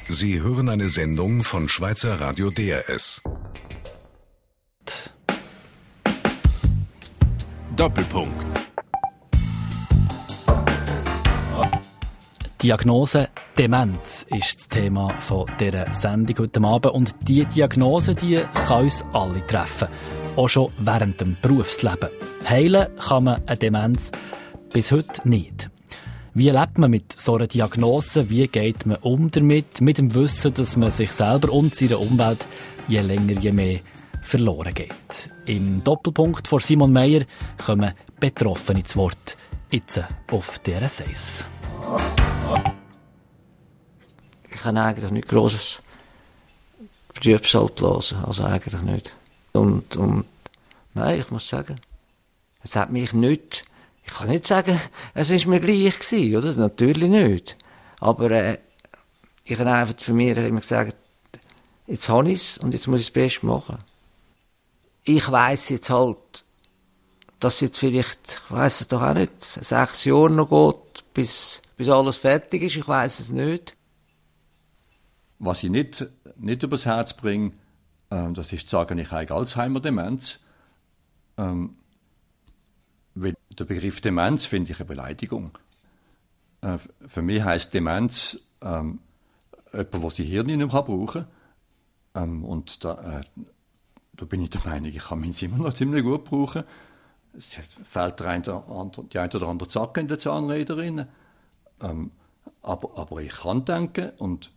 Sie hören eine Sendung von Schweizer Radio DRS. Doppelpunkt. Diagnose Demenz ist das Thema dieser Sendung heute Abend. Und diese Diagnose kann uns alle treffen. Auch schon während dem Berufsleben. Heilen kann man eine Demenz bis heute nicht. Wie lebt man mit so einer Diagnose? Wie geht man damit? Mit dem Wissen, dass man sich selber und seine Umwelt je länger, je mehr verloren geht. Im Doppelpunkt von Simon Meyer kommen Betroffene zu Wort. Jetzt auf DRS 1. Ich kann eigentlich nicht grosses Trübsal blasen, also eigentlich nicht. Und nein, ich muss sagen, es hat mich nicht, ich kann nicht sagen, es war mir gleich gewesen, oder? Natürlich nicht. Aber ich habe einfach für mich immer gesagt, jetzt habe ich es und jetzt muss ich das Beste machen. Ich weiss jetzt halt, dass es jetzt vielleicht, ich weiss es doch auch nicht, 6 Jahre noch geht, bis alles fertig ist, ich weiss es nicht. Was ich nicht übers Herz bringe, das ist zu sagen, ich habe Alzheimer-Demenz. Weil der Begriff Demenz finde ich eine Beleidigung. Für mich heisst Demenz jemand, der sein Hirn nicht mehr brauchen kann. Und da bin ich der Meinung, ich kann meins immer noch ziemlich gut brauchen. Es fehlt die eine oder andere Zacke in den Zahnrädern. Aber ich kann denken und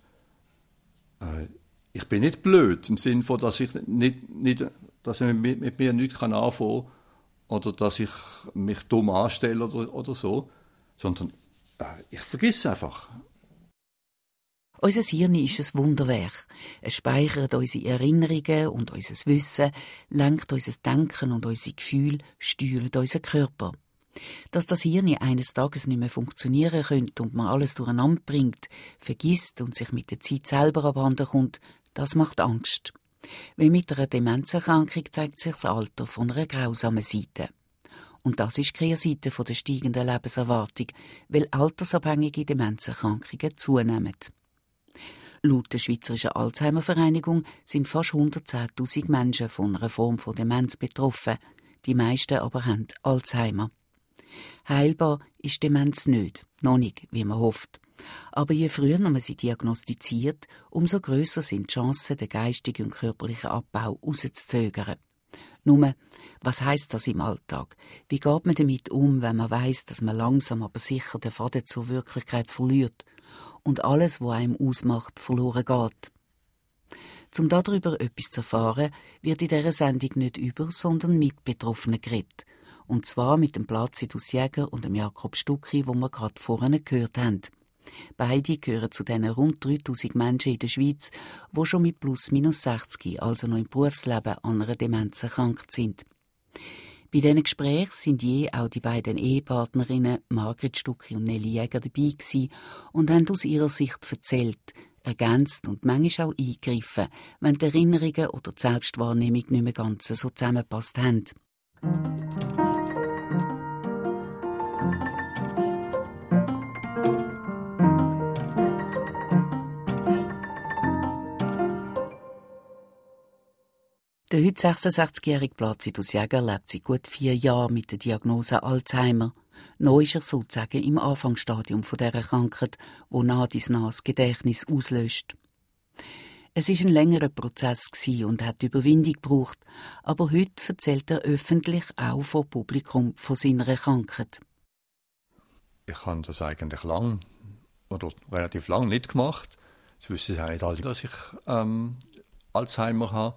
ich bin nicht blöd, im Sinne von, dass ich dass ich mit mir nichts anfangen kann oder dass ich mich dumm anstelle oder so, sondern ich vergesse einfach. Unser Hirn ist ein Wunderwerk. Es speichert unsere Erinnerungen und unser Wissen, lenkt unser Denken und unsere Gefühle, steuert unseren Körper. Dass das Hirn eines Tages nicht mehr funktionieren könnte und man alles durcheinander bringt, vergisst und sich mit der Zeit selber abhanden kommt, das macht Angst. Weil mit einer Demenzerkrankung zeigt sich das Alter von einer grausamen Seite. Und das ist die Kehrseite der steigenden Lebenserwartung, weil altersabhängige Demenzerkrankungen zunehmen. Laut der Schweizerischen Alzheimer-Vereinigung sind fast 110'000 Menschen von einer Form von Demenz betroffen. Die meisten aber haben Alzheimer. Heilbar ist Demenz nicht, noch nicht, wie man hofft. Aber je früher man sie diagnostiziert, umso grösser sind die Chancen, den geistigen und körperlichen Abbau rauszuzögern. Nur, was heisst das im Alltag? Wie geht man damit um, wenn man weiss, dass man langsam aber sicher den Faden zur Wirklichkeit verliert und alles, was einem ausmacht, verloren geht? Um darüber etwas zu erfahren, wird in dieser Sendung nicht über, sondern mit Betroffenen geredet. Und zwar mit dem Placidus Jäger und dem Jakob Stucki, wo wir gerade vorhin gehört haben. Beide gehören zu den rund 3000 Menschen in der Schweiz, die schon mit plus/minus 60, also noch im Berufsleben, an einer Demenz erkrankt sind. Bei diesen Gesprächen sind je auch die beiden Ehepartnerinnen Margret Stucki und Nelly Jäger dabei gewesen und haben aus ihrer Sicht erzählt, ergänzt und manchmal auch eingegriffen, wenn die Erinnerungen oder die Selbstwahrnehmung nicht mehr ganz so zusammengepasst haben. Der heute 66-jährige Placidus Jäger lebt seit gut 4 Jahren mit der Diagnose Alzheimer. Noch ist er sozusagen im Anfangsstadium dieser Krankheit, wo nach dies das Gedächtnis auslöst. Es war ein längerer Prozess und hat Überwindung gebraucht, aber heute erzählt er öffentlich auch vor Publikum von seiner Krankheit. Ich habe das eigentlich relativ lang nicht gemacht. Es wissen ja nicht alle, dass ich Alzheimer habe.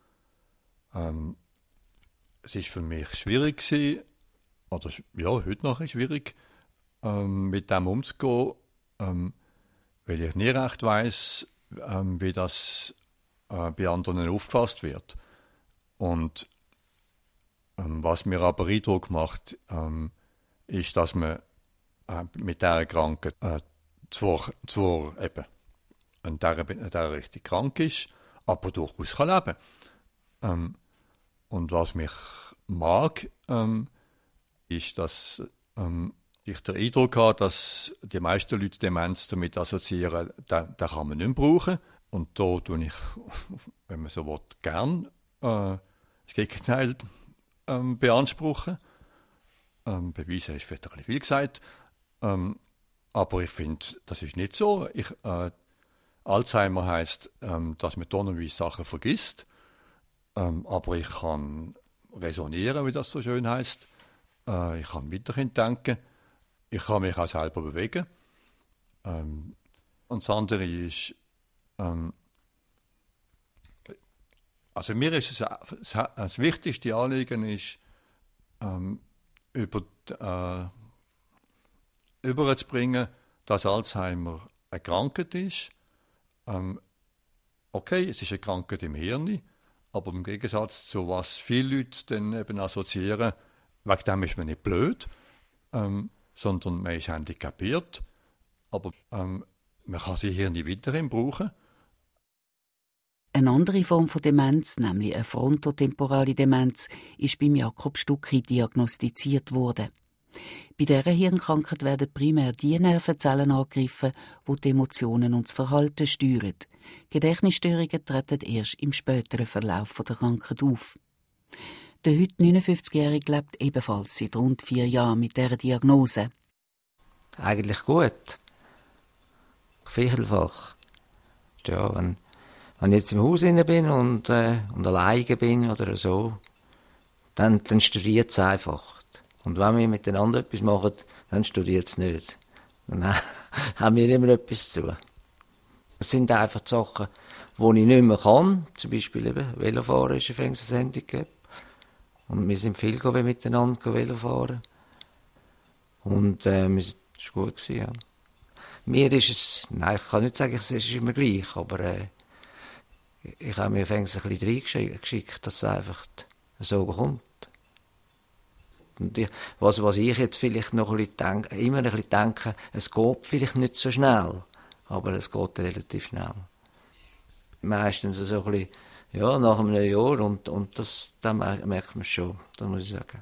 Es war für mich schwierig gewesen, oder ja, heute noch schwierig, mit dem umzugehen, weil ich nie recht weiss, wie das bei anderen aufgefasst wird. Und was mir aber Eindruck macht, ist, dass man mit dieser Krankheit zwar eben in dieser richtig krank ist, aber durchaus kann leben. Und was mich mag, ist, dass ich den Eindruck habe, dass die meisten Leute Demenz damit assoziieren, den kann man nicht mehr brauchen. Und da tue ich, wenn man so will, gern das Gegenteil beanspruchen. Beweisen ist vielleicht ein bisschen viel gesagt. Aber ich finde, das ist nicht so. Alzheimer heisst, dass man tonnenweise Sachen vergisst. Aber ich kann resonieren, wie das so schön heisst. Ich kann weiterhin denken. Ich kann mich auch selber bewegen. Und das andere ist, also mir ist das wichtigste Anliegen ist, überzubringen, dass Alzheimer eine Krankheit ist. Okay, es ist eine Krankheit im Hirn, aber im Gegensatz zu was viele Leute dann eben assoziieren, wegen dem ist man nicht blöd, sondern man ist handicapiert, aber man kann sein Hirn weiterhin brauchen. Eine andere Form von Demenz, nämlich eine frontotemporale Demenz, ist beim Jakob Stucki diagnostiziert worden. Bei dieser Hirnkrankheit werden primär die Nervenzellen angegriffen, die die Emotionen und das Verhalten steuern. Gedächtnisstörungen treten erst im späteren Verlauf der Krankheit auf. Der heute 59-Jährige lebt ebenfalls seit rund 4 Jahren mit dieser Diagnose. Eigentlich gut. Vielfach. Ja, wenn ich jetzt im Haus bin und alleine bin oder so, dann studiert es einfach. Und wenn wir miteinander etwas machen, dann studiert es nicht. Dann haben wir immer etwas zu tun. Es sind einfach die Sachen, die ich nicht mehr kann. Zum Beispiel eben Velofahren ist ein Handicap. Und wir sind viel miteinander Velofahren. Und es war gut. Ja. Mir ist es, nein, ich kann nicht sagen, es ist immer gleich, aber ich habe mir ein bisschen reingeschickt, dass es einfach so kommt. Und was ich jetzt vielleicht noch ein bisschen denke, es geht vielleicht nicht so schnell, aber es geht relativ schnell. Meistens so ein bisschen, ja, nach einem Jahr und dann merkt man es schon, das muss ich sagen.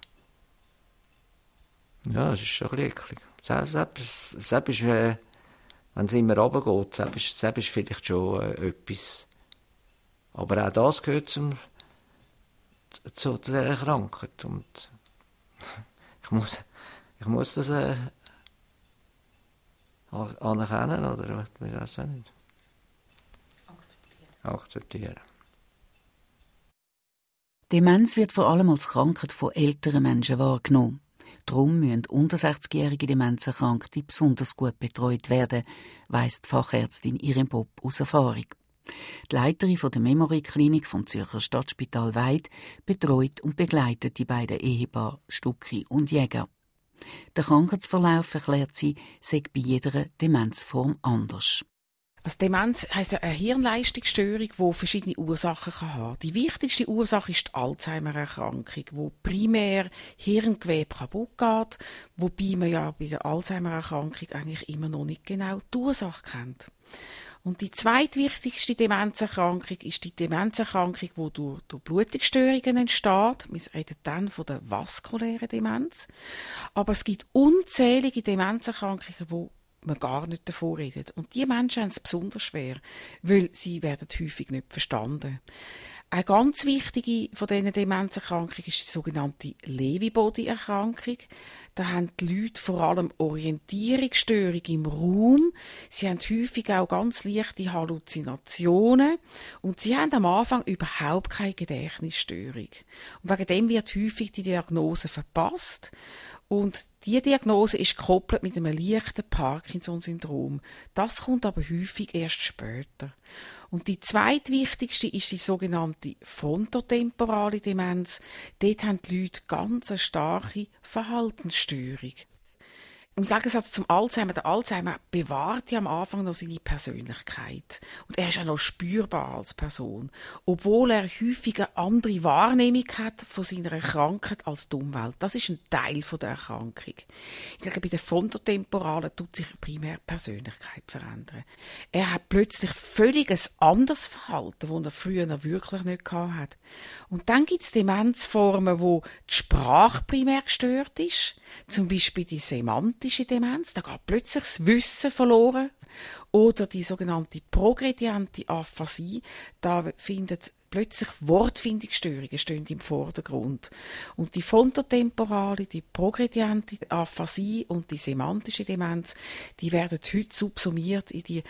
Ja, es ist schon ein bisschen eklig. Selbst ist, wenn es immer runtergeht, selbst ist vielleicht schon etwas. Aber auch das gehört zu dieser Krankheit. Und ich muss das anerkennen, oder ich weiß auch nicht. Akzeptieren. Demenz wird vor allem als Krankheit von älteren Menschen wahrgenommen. Darum müssen unter 60-jährige Demenzerkrankte besonders gut betreut werden, weiss die Fachärztin Irene Bopp aus Erfahrung. Die Leiterin der Memory-Klinik vom Zürcher Stadtspital Weid betreut und begleitet die beiden Ehepaare Stucki und Jäger. Der Krankheitsverlauf, erklärt sie, sei bei jeder Demenzform anders. Also Demenz heisst ja eine Hirnleistungsstörung, die verschiedene Ursachen haben kann. Die wichtigste Ursache ist die Alzheimer-Erkrankung, wo primär Hirngewebe kaputt geht, wobei man ja bei der Alzheimer-Erkrankung eigentlich immer noch nicht genau die Ursache kennt. Und die zweitwichtigste Demenzerkrankung ist die Demenzerkrankung, die durch Blutungsstörungen entsteht. Wir reden dann von der vaskulären Demenz. Aber es gibt unzählige Demenzerkrankungen, die man gar nicht davon redet. Und die Menschen haben es besonders schwer, weil sie werden häufig nicht verstanden. Eine ganz wichtige von diesen Demenzerkrankungen ist die sogenannte Lewy-Body-Erkrankung. Da haben die Leute vor allem Orientierungsstörung im Raum. Sie haben häufig auch ganz leichte Halluzinationen. Und sie haben am Anfang überhaupt keine Gedächtnisstörung. Und wegen dem wird häufig die Diagnose verpasst. Und diese Diagnose ist gekoppelt mit einem leichten Parkinson-Syndrom. Das kommt aber häufig erst später. Und die zweitwichtigste ist die sogenannte frontotemporale Demenz. Dort haben die Leute ganz eine starke Verhaltensstörung. Im Gegensatz zum Alzheimer, der Alzheimer bewahrt ja am Anfang noch seine Persönlichkeit. Und er ist auch noch spürbar als Person, obwohl er häufig eine andere Wahrnehmung hat von seiner Krankheit als die Umwelt. Das ist ein Teil der Erkrankung. Ich glaube, bei der Frontotemporalen tut sich primär die Persönlichkeit verändern. Er hat plötzlich völlig ein anderes Verhalten, das er früher noch wirklich nicht hatte. Und dann gibt es Demenzformen, wo die Sprache primär gestört ist, zum Beispiel die Semantik. semantische Demenz, da geht plötzlich das Wissen verloren. Oder die sogenannte progrediente Aphasie, da findet plötzlich Wortfindungsstörungen stehen im Vordergrund. Und die frontotemporale, die progrediente Aphasie und die semantische Demenz, die werden heute subsumiert in die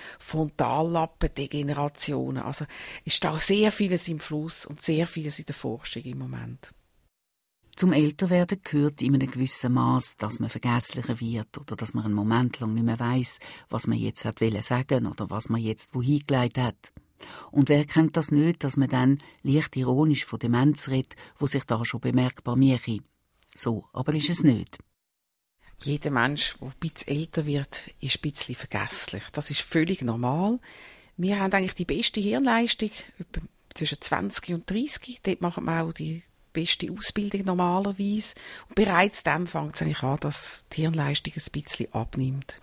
Frontallappendegenerationen. Also ist da sehr vieles im Fluss und sehr vieles in der Forschung im Moment. Zum Älterwerden gehört in einem gewissen Maß, dass man vergesslicher wird oder dass man einen Moment lang nicht mehr weiss, was man jetzt hat sagen oder was man jetzt wohin gelegt hat. Und wer kennt das nicht, dass man dann leicht ironisch von Demenz redet, wo sich da schon bemerkbar mache? So, aber ist es nicht. Jeder Mensch, der ein bisschen älter wird, ist ein bisschen vergesslich. Das ist völlig normal. Wir haben eigentlich die beste Hirnleistung etwa zwischen 20 und 30. Dort machen wir auch die beste Ausbildung normalerweise. Und bereits dann fängt es eigentlich an, dass die Hirnleistung ein bisschen abnimmt.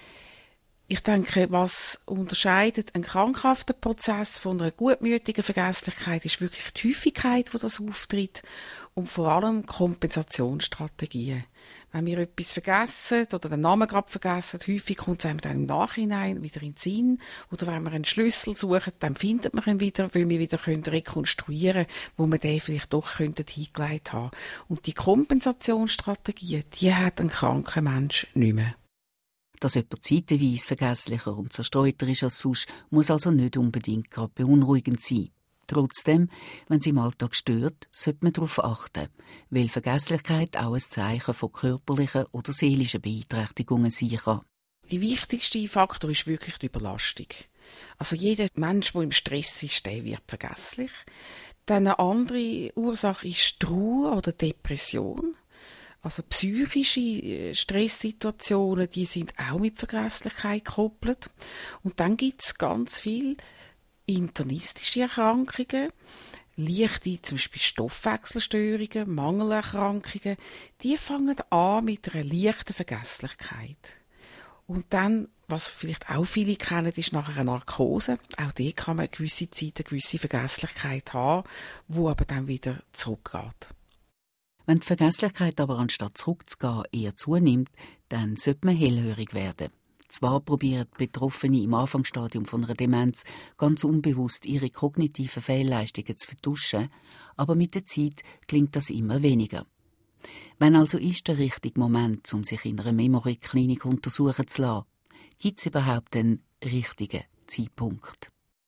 Ich denke, was unterscheidet einen krankhaften Prozess von einer gutmütigen Vergesslichkeit, ist wirklich die Häufigkeit, wo das auftritt und vor allem Kompensationsstrategien. Wenn wir etwas vergessen oder den Namen gerade vergessen, häufig kommt es einem dann im Nachhinein wieder in den Sinn. Oder wenn wir einen Schlüssel suchen, dann findet man ihn wieder, weil wir wieder rekonstruieren können, wo wir den vielleicht doch hingelegt haben. Und die Kompensationsstrategien, die hat ein kranker Mensch nicht mehr. Dass jemand zeitweise vergesslicher und zerstreuter ist als sonst, muss also nicht unbedingt gerade beunruhigend sein. Trotzdem, wenn sie im Alltag stört, sollte man darauf achten, weil Vergesslichkeit auch ein Zeichen von körperlichen oder seelischen Beeinträchtigungen sein kann. Der wichtigste Faktor ist wirklich die Überlastung. Also jeder Mensch, der im Stress ist, der wird vergesslich. Dann eine andere Ursache ist Trauer oder Depression. Also psychische Stresssituationen, die sind auch mit Vergesslichkeit gekoppelt. Und dann gibt es ganz viele internistische Erkrankungen, leichte zum Beispiel Stoffwechselstörungen, Mangelerkrankungen, die fangen an mit einer leichten Vergesslichkeit. Und dann, was vielleicht auch viele kennen, ist nachher eine Narkose. Auch die kann man eine gewisse Zeit, eine gewisse Vergesslichkeit haben, wo aber dann wieder zurückgeht. Wenn die Vergesslichkeit aber anstatt zurückzugehen eher zunimmt, dann sollte man hellhörig werden. Zwar probieren Betroffene im Anfangsstadium von einer Demenz ganz unbewusst ihre kognitiven Fehlleistungen zu vertuschen, aber mit der Zeit klingt das immer weniger. Wann also ist der richtige Moment, um sich in einer Memory-Klinik untersuchen zu lassen? Gibt es überhaupt einen richtigen Zeitpunkt?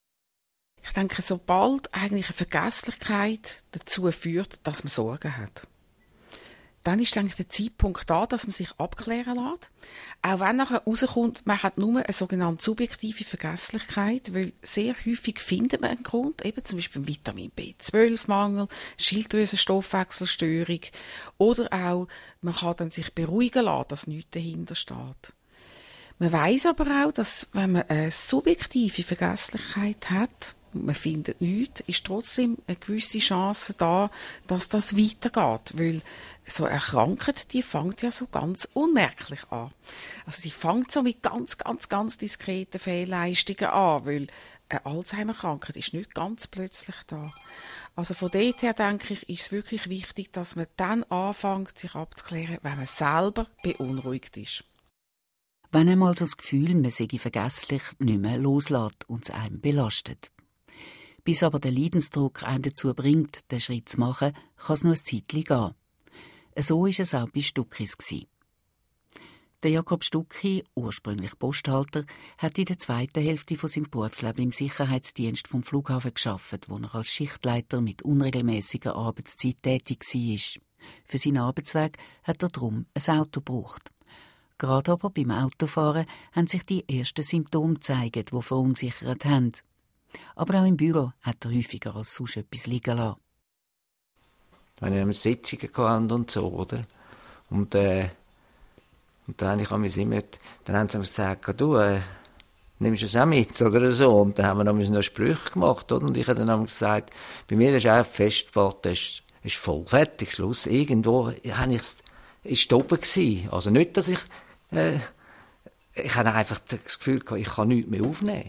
Ich denke, sobald eigentlich eine Vergesslichkeit dazu führt, dass man Sorgen hat, dann ist eigentlich der Zeitpunkt da, dass man sich abklären lässt. Auch wenn nachher rauskommt, man hat nur eine sogenannte subjektive Vergesslichkeit, weil sehr häufig findet man einen Grund, eben zum Beispiel Vitamin B12-Mangel, Schilddrüsenstoffwechselstörung oder auch, man kann dann sich beruhigen lassen, dass nichts dahinter steht. Man weiss aber auch, dass wenn man eine subjektive Vergesslichkeit hat, und man findet nichts, ist trotzdem eine gewisse Chance da, dass das weitergeht. Weil so eine Krankheit, die fängt ja so ganz unmerklich an. Also sie fängt so mit ganz, ganz, ganz diskreten Fehlleistungen an, weil eine Alzheimer-Krankheit ist nicht ganz plötzlich da. Also von dort her denke ich, ist es wirklich wichtig, dass man dann anfängt, sich abzuklären, wenn man selber beunruhigt ist. Wenn einmal so das Gefühl, man sei vergesslich, nicht mehr loslässt und es einem belastet. Bis aber der Leidensdruck einem dazu bringt, den Schritt zu machen, kann es nur ein Zeitchen gehen. So war es auch bei Stuckis. Der Jakob Stucki, ursprünglich Posthalter, hat in der zweiten Hälfte von seinem Berufsleben im Sicherheitsdienst vom Flughafen gearbeitet, wo er als Schichtleiter mit unregelmäßiger Arbeitszeit tätig war. Für seinen Arbeitsweg hat er darum ein Auto gebraucht. Gerade aber beim Autofahren haben sich die ersten Symptome gezeigt, die verunsichert haben. Aber auch im Büro hat er häufiger als sonst etwas liegen lassen. Wenn wir Sitzungen hatten und so, oder? Und dann haben sie gesagt, du, nimmst du es auch mit, oder so? Und dann haben wir noch Sprüche gemacht, oder? Und ich habe dann gesagt, bei mir ist auch Festplatte, ist voll, fertig, Schluss. Irgendwo ist da oben gewesen. Also nicht, dass ich habe einfach das Gefühl gehabt, ich kann nichts mehr aufnehmen.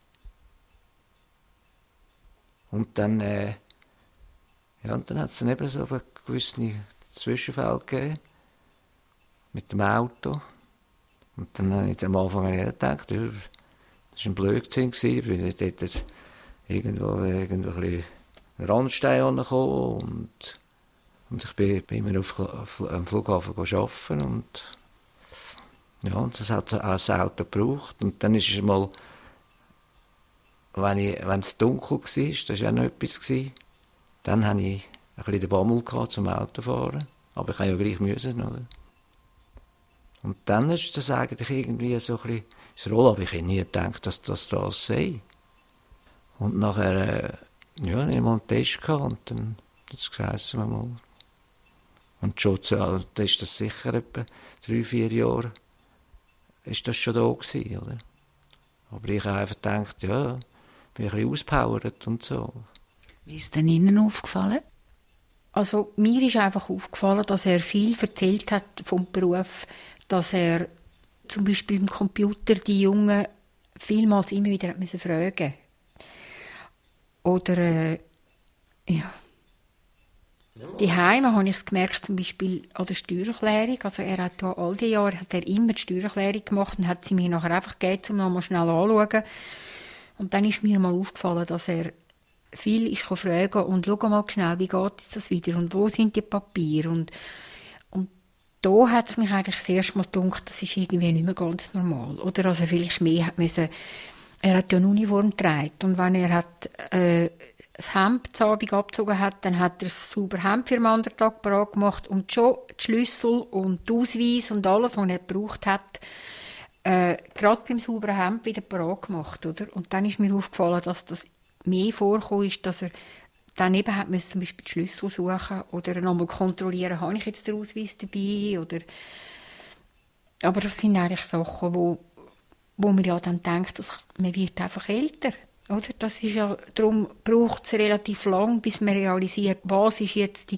Und dann, und dann hat es dann eben so gewisse Zwischenfälle gegeben. Mit dem Auto. Und dann habe ich am Anfang gedacht, ja, das war ein Blödsinn, weil ich dort irgendwo ein bisschen Randstein angekommen und ich bin immer am Flughafen arbeiten und ja, und das hat auch das Auto gebraucht. Und dann ist es mal, wenn es dunkel war, das war auch noch etwas, dann hatte ich ein bisschen den Bammel zum Autofahren. Aber ich musste ja gleich müssen, oder? Und dann ist das eigentlich irgendwie so ein bisschen das Roll, aber ich hätte nie gedacht, dass das sei. Und nachher, ja, hatte ich mal einen Test gehabt und dann hat es geheißen, mal. Und schon, also, da ist das sicher etwa 3-4 Jahre, ist das schon da gewesen, oder? Aber ich habe einfach gedacht, ja, bin ein bisschen auspowert und so. Wie ist denn Ihnen aufgefallen? Also mir ist einfach aufgefallen, dass er viel erzählt hat vom Beruf, dass er zum Beispiel im Computer die Jungen vielmals immer wieder hat müssen fragen. Oder ja. Die Heime habe ich es gemerkt, zum Beispiel an der Steuererklärung. Also er hat ja all die Jahre hat er immer die Steuererklärung gemacht und hat sie mir nachher einfach gegeben, um noch mal schnell anzuschauen. Und dann ist mir mal aufgefallen, dass er viel ist fragen und schau mal schnell, wie geht das wieder und wo sind die Papiere und da hat es mich eigentlich das erste Mal gedacht, das ist irgendwie nicht mehr ganz normal. Oder also vielleicht mehr hat müssen, er hat ja eine Uniform getragen und wenn er hat das Hemd zur Abend abgezogen hat, dann hat er ein sauberes Hemd für am anderen Tag bereit gemacht und schon die Schlüssel und die Ausweis und alles, was er gebraucht hat, gerade beim sauberen Hemd wieder bereit gemacht. Oder? Und dann ist mir aufgefallen, dass das mehr vorgekommen ist, dass er dann eben hat müssen zum Beispiel die Schlüssel suchen oder nochmal kontrollieren, habe ich jetzt den Ausweis dabei oder aber das sind eigentlich Sachen, wo man ja dann denkt, dass man wird einfach älter, oder? Das ist ja, darum braucht es relativ lang, bis man realisiert, was ist jetzt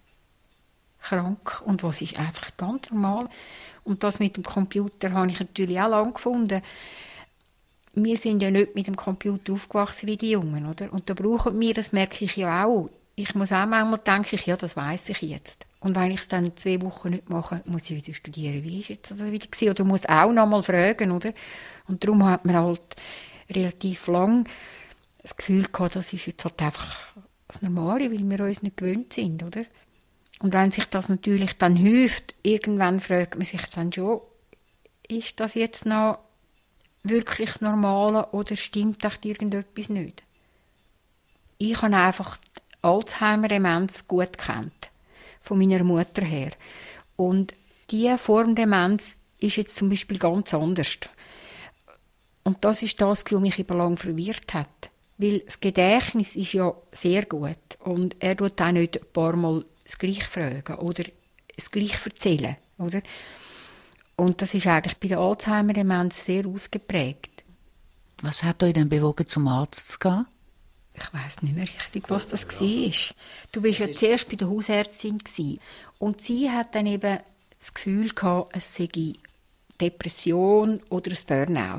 krank und was ist einfach ganz normal. Und das mit dem Computer habe ich natürlich auch lange gefunden. Wir sind ja nicht mit dem Computer aufgewachsen wie die Jungen, oder? Und da brauchen wir, das merke ich ja auch. Ich muss auch manchmal denken, ja, das weiss ich jetzt. Und wenn ich es dann 2 Wochen nicht mache, muss ich wieder studieren. Wie ist jetzt das wieder gewesen? Oder muss auch noch mal fragen, oder? Und darum hat man halt relativ lang das Gefühl gehabt, das ist jetzt halt einfach das Normale, weil wir uns nicht gewöhnt sind, oder? Und wenn sich das natürlich dann häuft, irgendwann fragt man sich dann schon, ist das jetzt noch wirklich das Normale oder stimmt echt irgendetwas nicht? Ich habe einfach Alzheimer-Demenz gut gekannt, von meiner Mutter her. Und diese Form Demenz ist jetzt zum Beispiel ganz anders. Und das ist das, was mich über lange verwirrt hat. Weil das Gedächtnis ist ja sehr gut. Und er tut auch nicht ein paar Mal das Gleiche fragen oder das Gleiche erzählen. Oder? Und das ist eigentlich bei der Alzheimer-Demenz sehr ausgeprägt. Was hat euch denn bewogen, zum Arzt zu gehen? Ich weiss nicht mehr richtig, was das war. Du warst ja zuerst bei der Hausärztin und sie hat dann eben das Gefühl gehabt, es sei Depression oder ein Burnout.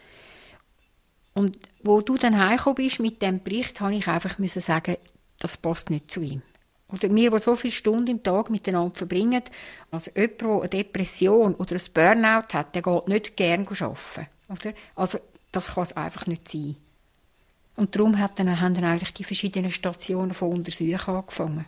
Und wo du dann heimgekommen bist mit diesem Bericht, musste ich einfach sagen, das passt nicht zu ihm. Oder wir, die so viele Stunden im Tag miteinander verbringen, also jemand, der eine Depression oder ein Burnout hat, der geht nicht gerne arbeiten. Oder? Also das kann es einfach nicht sein. Und darum haben dann eigentlich die verschiedenen Stationen von Untersuchungen angefangen.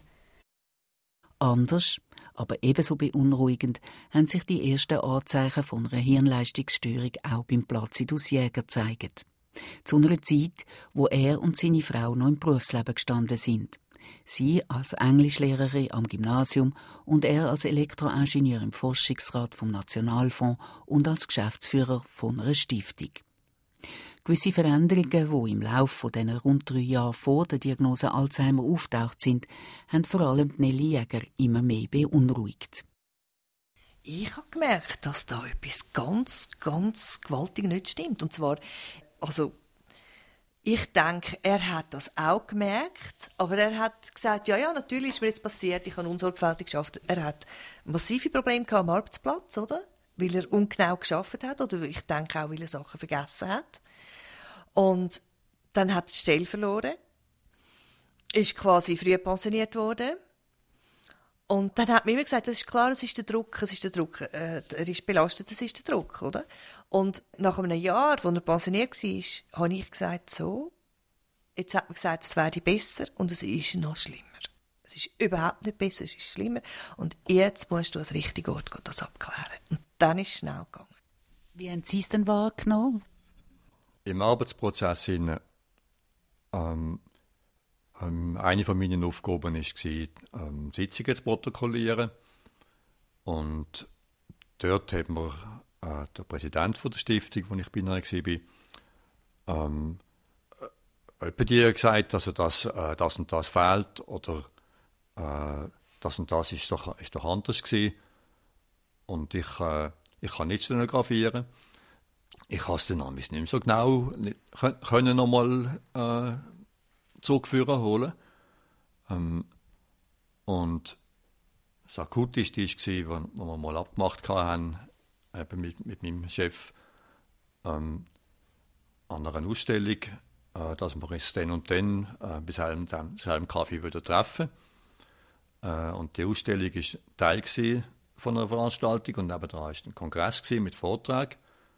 Anders, aber ebenso beunruhigend, haben sich die ersten Anzeichen von einer Hirnleistungsstörung auch beim Placidus Jäger gezeigt. Zu einer Zeit, wo er und seine Frau noch im Berufsleben gestanden sind. Sie als Englischlehrerin am Gymnasium und er als Elektroingenieur im Forschungsrat vom Nationalfonds und als Geschäftsführer von einer Stiftung. Gewisse Veränderungen, die im Laufe dieser rund 3 Jahre vor der Diagnose Alzheimer auftaucht sind, haben vor allem Nelly Jäger immer mehr beunruhigt. Ich habe gemerkt, dass da etwas ganz, ganz gewaltig nicht stimmt. Und zwar, also ich denke, er hat das auch gemerkt, aber er hat gesagt, ja, natürlich ist mir jetzt passiert, ich habe unsorgfältig gearbeitet. Er hat massive Probleme am Arbeitsplatz, oder? Weil er ungenau gearbeitet hat, oder ich denke auch, weil er Sachen vergessen hat. Und dann hat er die Stelle verloren, ist quasi früh pensioniert worden. Und dann hat man immer gesagt, das ist klar, es ist der Druck, er ist belastet, das ist der Druck, oder? Und nach einem Jahr, als er pensioniert war, habe ich gesagt, so, jetzt hat man gesagt, es werde besser und es ist noch schlimmer. Es ist überhaupt nicht besser, es ist schlimmer. Und jetzt musst du an den richtigen Ort gehen, das abklären. Und dann ist es schnell gegangen. Wie haben Sie es denn wahrgenommen? Im Arbeitsprozess eine von meinen Aufgaben war, Sitzungen zu protokollieren. Und dort hat mir der Präsident der Stiftung, wo ich binär war, etwa dir gesagt, dass das und das fehlt oder das und das ist doch anders gewesen. Und ich kann nicht stenografieren. Ich konnte es dann nicht mehr so genau können noch mal zurückführen holen. Und das Akutischste war, wo wir mal abgemacht haben, eben mit meinem Chef an einer Ausstellung, dass wir uns dann und dann bei selben Kaffee wieder treffen. Und die Ausstellung war Teil von einer Veranstaltung und nebenan war ein Kongress mit Vorträgen.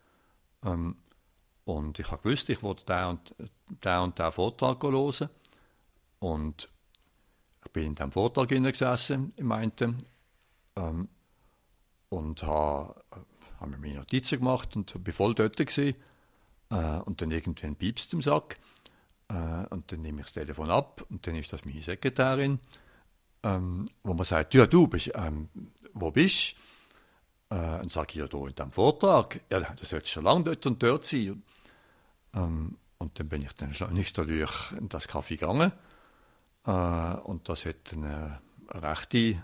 Und ich wusste, ich wollte den Vortrag hören. Und ich bin in diesem Vortrag gesessen, im einen, und habe mir meine Notizen gemacht und war voll dort gewesen. Und dann irgendwann piepst es im Sack. Und dann nehme ich das Telefon ab und dann ist das meine Sekretärin, wo man sagt, ja, du bist, wo bist du? Und sage ich, ja, da in diesem Vortrag. Ja, das sollte schon lange dort und dort sein. Und dann bin ich dann nicht dadurch in das Café gegangen. Und das hat eine rechte,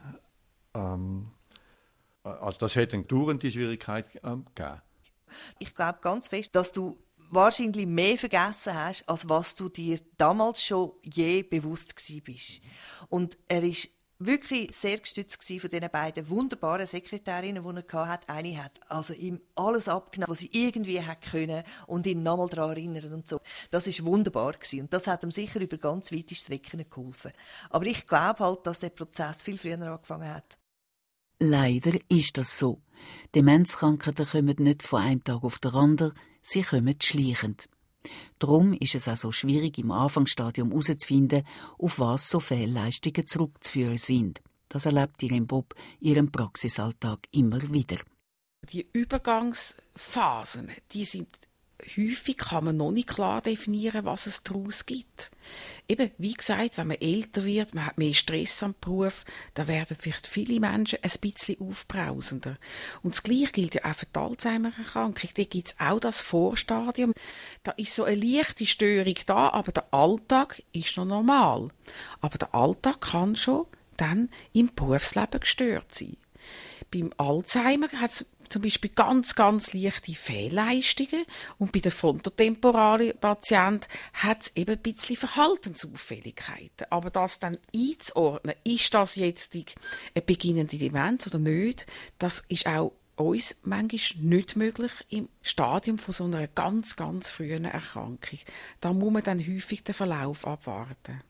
also das hat eine dauernde Schwierigkeit gegeben. Ich glaube ganz fest, dass du wahrscheinlich mehr vergessen hast, als was du dir damals schon je bewusst gewesen bist. Und er ist wirklich sehr gestützt von diesen beiden wunderbaren Sekretärinnen, die er hatte. Eine hat also ihm alles abgenommen, was sie irgendwie hätte können und ihn nochmal daran erinnern und so. Das ist wunderbar gewesen. Und das hat ihm sicher über ganz weite Strecken geholfen. Aber ich glaube halt, dass der Prozess viel früher angefangen hat. Leider ist das so. Demenzkrankheiten kommen nicht von einem Tag auf den anderen, sie kommen schleichend. Darum ist es auch so schwierig, im Anfangsstadium herauszufinden, auf was so Fehlleistungen zurückzuführen sind. Das erlebt Irene Bob in ihrem Praxisalltag immer wieder. Die Übergangsphasen, die sind häufig, kann man noch nicht klar definieren, was es daraus gibt. Eben, wie gesagt, wenn man älter wird, man hat mehr Stress am Beruf, da werden vielleicht viele Menschen ein bisschen aufbrausender. Und das Gleiche gilt ja auch für die Alzheimer-Erkrankung. Da gibt es auch das Vorstadium. Da ist so eine leichte Störung da, aber der Alltag ist noch normal. Aber der Alltag kann schon dann im Berufsleben gestört sein. Beim Alzheimer hat es zum Beispiel ganz, ganz leichte Fehlleistungen und bei den frontotemporalen Patienten hat es eben ein bisschen Verhaltensauffälligkeiten. Aber das dann einzuordnen, ist das jetzt eine beginnende Demenz oder nicht, das ist auch uns manchmal nicht möglich im Stadium von so einer ganz, ganz frühen Erkrankung. Da muss man dann häufig den Verlauf abwarten.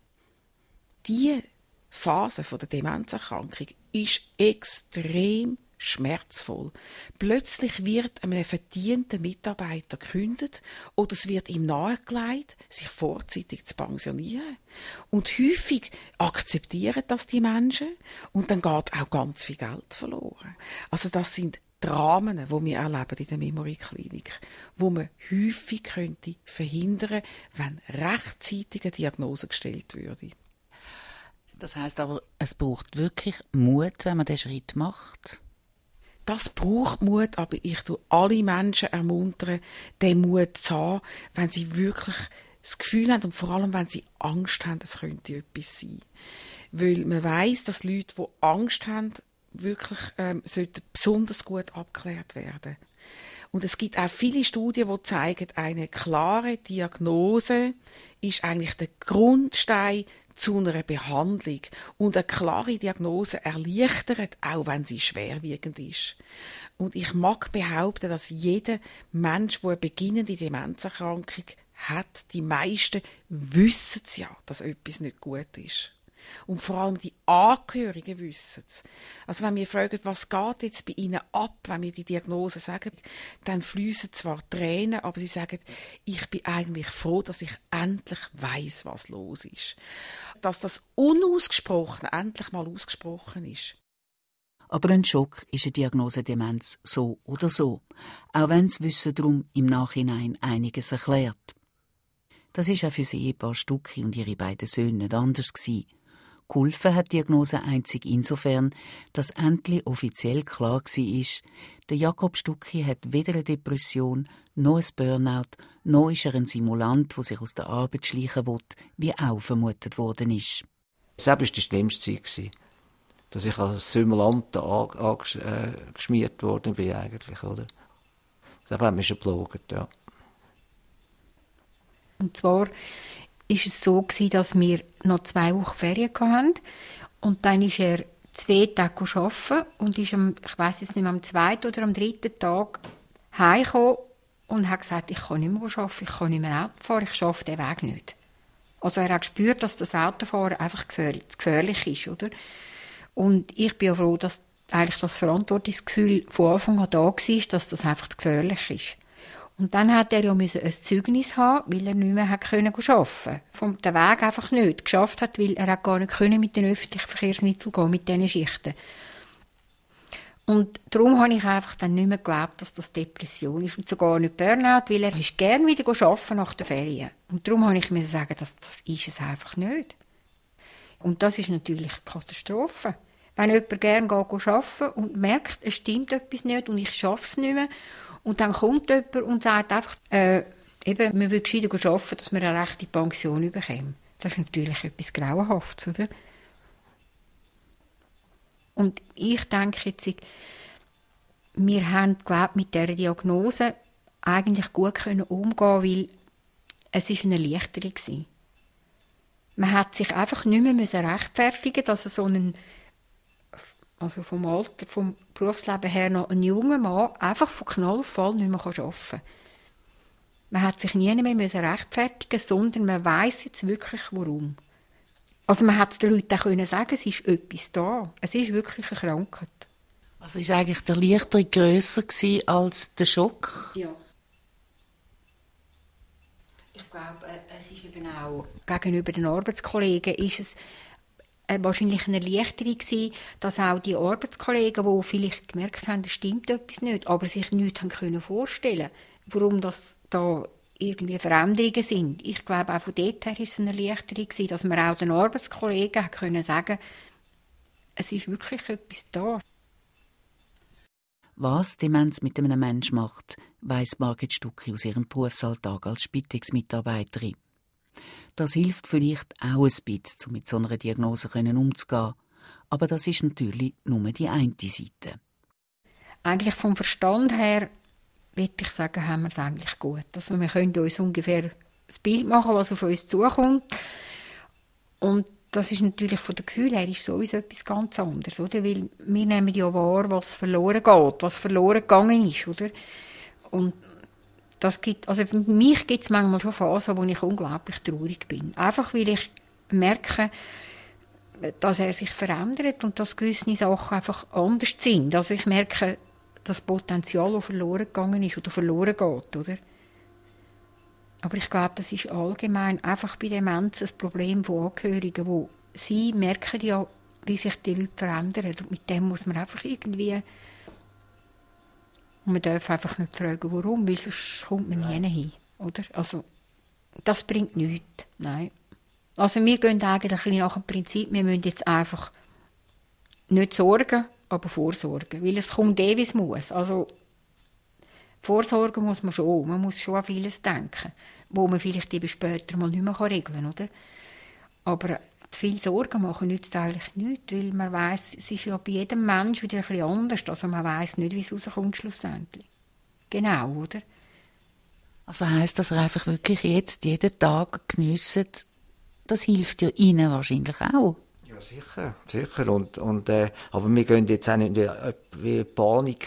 Die Phase der Demenzerkrankung ist extrem schmerzvoll. Plötzlich wird einem verdienten Mitarbeiter gekündigt oder es wird ihm nahegelegt, sich vorzeitig zu pensionieren. Und häufig akzeptieren das die Menschen und dann geht auch ganz viel Geld verloren. Also das sind Dramen, die wir erleben in der Memory Klinik, wo man häufig könnte verhindern, wenn rechtzeitig eine Diagnose gestellt würde. Das heisst aber, es braucht wirklich Mut, wenn man diesen Schritt macht. Das braucht Mut, aber ich tue alle Menschen ermuntern, den Mut zu haben, wenn sie wirklich das Gefühl haben und vor allem, wenn sie Angst haben, es könnte etwas sein. Weil man weiss, dass Leute, die Angst haben, wirklich sollten besonders gut abgeklärt werden. Und es gibt auch viele Studien, die zeigen, eine klare Diagnose ist eigentlich der Grundstein zu einer Behandlung. Und eine klare Diagnose erleichtert, auch wenn sie schwerwiegend ist. Und ich mag behaupten, dass jeder Mensch, der eine beginnende Demenzerkrankung hat, die meisten wissen es ja, dass etwas nicht gut ist. Und vor allem die Angehörigen wissen es. Also wenn wir fragen, was geht jetzt bei ihnen ab, wenn wir die Diagnose sagen, dann fließen zwar Tränen, aber sie sagen, ich bin eigentlich froh, dass ich endlich weiss, was los ist. Dass das Unausgesprochene endlich mal ausgesprochen ist. Aber ein Schock ist eine Diagnose Demenz so oder so, auch wenn das Wissen darum im Nachhinein einiges erklärt. Das war auch für das Ehepaar Stucki und ihre beiden Söhne nicht anders gewesen. Geholfen hat die Diagnose einzig insofern, dass endlich offiziell klar war, der Jakob Stucki hat weder eine Depression, noch ein Burnout, noch ist er ein Simulant, der sich aus der Arbeit schleichen will, wie auch vermutet worden ist. Das war die schlimmste Zeit, dass ich als Simulant geschmiert worden bin eigentlich, oder? Das hat mich schon geplagt, ja. Und zwar war es so, dass wir noch 2 Wochen Ferien hatten. Und dann ist er 2 Tage arbeiten und ist ich weiss jetzt nicht mehr, am 2. oder am 3. Tag heimgekommen und hat gesagt, ich kann nicht mehr arbeiten, ich kann nicht mehr Auto fahren, ich schaffe den Weg nicht. Also er hat gespürt, dass das Autofahren einfach gefährlich ist, oder? Und ich bin ja froh, dass eigentlich das Verantwortungsgefühl von Anfang an da war, dass das einfach gefährlich ist. Und dann hat er ja ein Zeugnis haben, weil er nicht mehr arbeiten konnte. Vom den Weg einfach nicht geschafft hat, weil er gar nicht mit den öffentlichen Verkehrsmitteln gehen, mit diesen Schichten. Und darum habe ich einfach dann nicht mehr geglaubt, dass das Depression ist und sogar nicht Burnout, weil er ist gerne wieder arbeiten nach der Ferien. Und darum habe ich mir sagen, das ist es einfach nicht. Und das ist natürlich eine Katastrophe. Wenn jemand gerne arbeiten und merkt, es stimmt etwas nicht und ich schaffe es nicht mehr, und dann kommt jemand und sagt einfach, wir wollen gescheiter arbeiten, dass wir eine rechte Pension bekommen. Das ist natürlich etwas Grauenhaftes, oder? Und ich denke jetzt, wir haben, glaube ich, mit dieser Diagnose eigentlich gut umgehen können, weil es eine Erleichterung war. Man hat sich einfach nicht mehr rechtfertigen, dass er so einen, also vom Alter, vom Berufsleben her noch ein junger Mann einfach von Knall auf Fall nicht mehr arbeiten kann. Man hat sich nie mehr rechtfertigen, sondern man weiss jetzt wirklich, warum. Also man hat es den Leuten auch sagen, es ist etwas da. Es ist wirklich eine Krankheit. Also war eigentlich die Erleichterung grösser als der Schock? Ja. Ich glaube, es ist eben auch gegenüber den Arbeitskollegen ist es wahrscheinlich eine Erleichterung gewesen, dass auch die Arbeitskollegen, die vielleicht gemerkt haben, es stimmt etwas nicht, aber sich nichts haben vorstellen können, warum das da irgendwie Veränderungen sind. Ich glaube, auch von dort her war es eine Erleichterung gewesen, dass man auch den Arbeitskollegen können sagen, es ist wirklich etwas da. Was Demenz mit einem Menschen macht, weiss Margit Stucki aus ihrem Berufsalltag als Spitex-Mitarbeiterin. Das hilft vielleicht auch ein bisschen, um mit so einer Diagnose umzugehen. Aber das ist natürlich nur die eine Seite. Eigentlich vom Verstand her, würde ich sagen, haben wir es eigentlich gut. Also wir können uns ungefähr ein Bild machen, was auf uns zukommt. Und das ist natürlich von den Gefühlen her ist sowieso etwas ganz anderes, oder? Weil wir nehmen ja wahr, was verloren geht, was verloren gegangen ist, oder? Und das gibt, also für mich gibt es manchmal schon Phasen, wo ich unglaublich traurig bin. Einfach weil ich merke, dass er sich verändert und dass gewisse Sachen einfach anders sind. Also ich merke, das Potenzial, das verloren gegangen ist oder verloren geht, oder? Aber ich glaube, das ist allgemein einfach bei Demenz ein Problem von Angehörigen, wo sie merken ja, wie sich die Leute verändern. Und mit dem muss man einfach irgendwie... Und man darf einfach nicht fragen, warum, weil sonst kommt man nie hin, oder? Also, das bringt nichts, nein. Also wir gehen eigentlich nach dem Prinzip, wir müssen jetzt einfach nicht sorgen, aber vorsorgen, weil es kommt wie es muss. Also, vorsorgen muss man schon, man muss schon an vieles denken, wo man vielleicht eben später mal nicht mehr regeln kann, oder? Aber zu viel Sorgen machen nützt eigentlich nichts, weil man weiss, es ist ja bei jedem Menschen wieder ein bisschen anders, also man weiss nicht, wie es rauskommt schlussendlich. Genau, oder? Also heisst das einfach wirklich jetzt jeden Tag geniessen, das hilft ja Ihnen wahrscheinlich auch? Ja, sicher. Und, aber wir gehen jetzt auch nicht wie Panik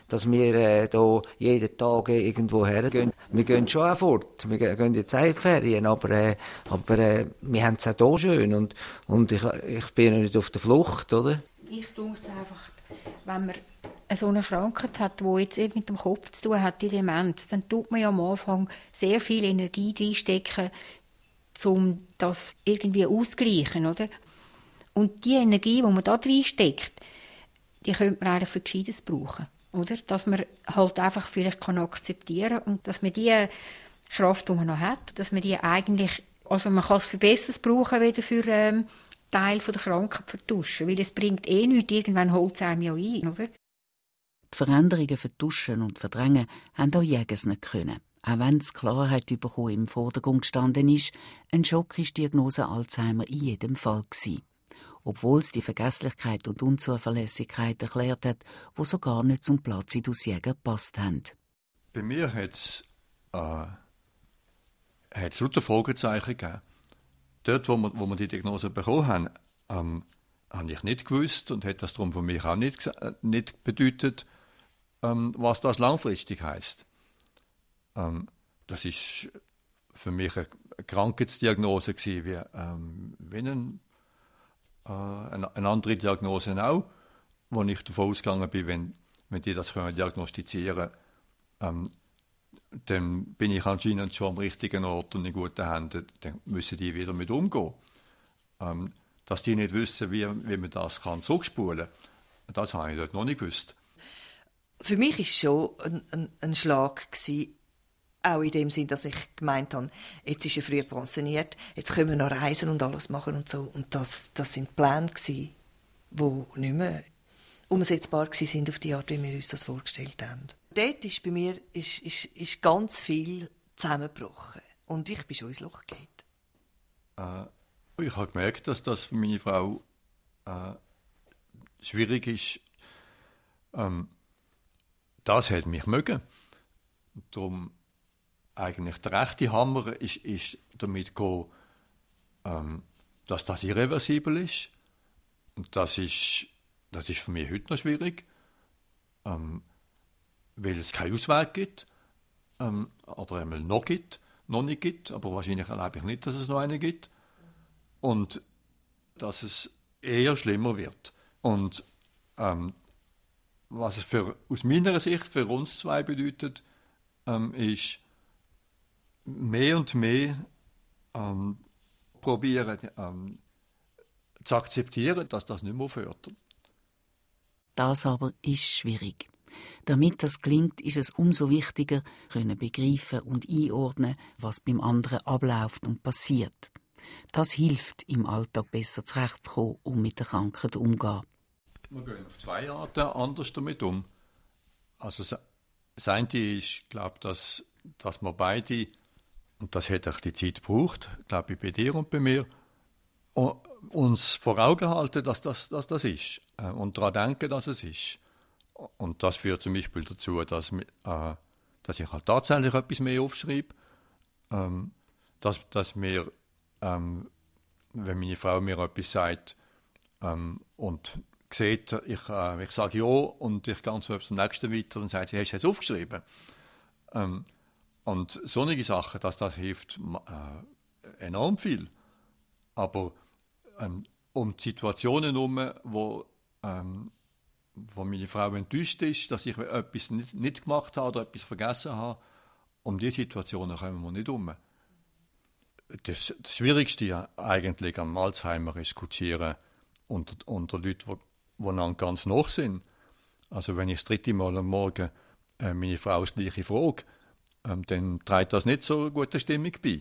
dass wir hier jeden Tag irgendwo hergehen. Wir gehen schon auch fort. Wir gehen jetzt auch in die Ferien, aber wir haben es auch hier schön. Und ich bin ja nicht auf der Flucht, oder? Ich denke es einfach, wenn man so eine Krankheit hat, die jetzt eben mit dem Kopf zu tun hat, die Demenz, dann tut man ja am Anfang sehr viel Energie reinstecken, um das irgendwie auszugleichen, oder? Und die Energie, die man da reinsteckt, die könnte man eigentlich für Gescheites brauchen, oder? Dass man halt einfach vielleicht akzeptieren kann und dass man die Kraft, die man noch hat, dass man die eigentlich, also man kann es für Besseres brauchen, wieder für Teil der Krankheit vertuschen, weil es bringt nichts, irgendwann holt es einem ja ein, oder? Die Veränderungen vertuschen und verdrängen haben auch Jägers nicht können. Auch wenn die Klarheit bekommen im Vordergrund gestanden ist, ein Schock ist die Diagnose Alzheimer in jedem Fall gewesen. Obwohl es die Vergesslichkeit und Unzuverlässigkeit erklärt hat, die so gar nicht zum Platz in Dossier gepasst haben. Bei mir hat es lauter Fragezeichen gegeben. Dort, wo wir die Diagnose bekommen haben, habe ich nicht gewusst und hat das darum von mir auch nicht bedeutet, was das langfristig heisst. Das ist für mich eine Krankheitsdiagnose gewesen, wie eine andere Diagnose auch, wo ich davon ausgegangen bin, wenn die das diagnostizieren können, dann bin ich anscheinend schon am richtigen Ort und in guten Händen, dann müssen die wieder mit umgehen. Dass die nicht wissen, wie man das zurückspulen kann, das habe ich dort noch nicht gewusst. Für mich war es schon ein Schlag gewesen, auch in dem Sinn, dass ich gemeint habe, jetzt ist er früh pensioniert, jetzt können wir noch reisen und alles machen und so. Und das sind Pläne gewesen, die nicht mehr umsetzbar sind auf die Art, wie wir uns das vorgestellt haben. Dort ist bei mir ist ganz viel zusammengebrochen und ich bin schon ins Loch gefallen. Ich habe gemerkt, dass das für meine Frau schwierig ist. Das hat mich mögen. Darum eigentlich der rechte Hammer ist damit gekommen, dass das irreversibel ist. Und das ist für mich heute noch schwierig, weil es keinen Ausweg gibt, oder einmal noch nicht gibt, aber wahrscheinlich erlebe ich nicht, dass es noch einen gibt. Und dass es eher schlimmer wird. Und was es aus meiner Sicht für uns zwei bedeutet, ist mehr und mehr probieren zu akzeptieren, dass das nicht mehr aufhört. Das aber ist schwierig. Damit das gelingt, ist es umso wichtiger, können begreifen und einordnen, was beim anderen abläuft und passiert. Das hilft, im Alltag besser zurechtzukommen und mit der Krankheit umzugehen. Wir gehen auf zwei Arten anders damit um. Also das eine ist, glaube ich, dass wir beide, und das hat auch die Zeit gebraucht, glaube ich, bei dir und bei mir, uns vor Augen halten, dass das ist. Und daran denken, dass es ist. Und das führt zum Beispiel dazu, dass ich halt tatsächlich etwas mehr aufschreibe. Dass wir, wenn meine Frau mir etwas sagt und sieht, ich sage ja und ich gehe zum nächsten weiter, dann sagt sie, hast du es aufgeschrieben? Und solche Sachen, das hilft enorm viel. Aber um die Situationen herum, wo meine Frau enttäuscht ist, dass ich etwas nicht gemacht habe oder etwas vergessen habe, um diese Situationen kommen wir nicht um. Das Schwierigste eigentlich am Alzheimer ist Kutschieren unter Leuten, die einander ganz nah sind. Also wenn ich das dritte Mal am Morgen meine Frau das Gleiche frage, dann trägt das nicht so eine gute Stimmung bei.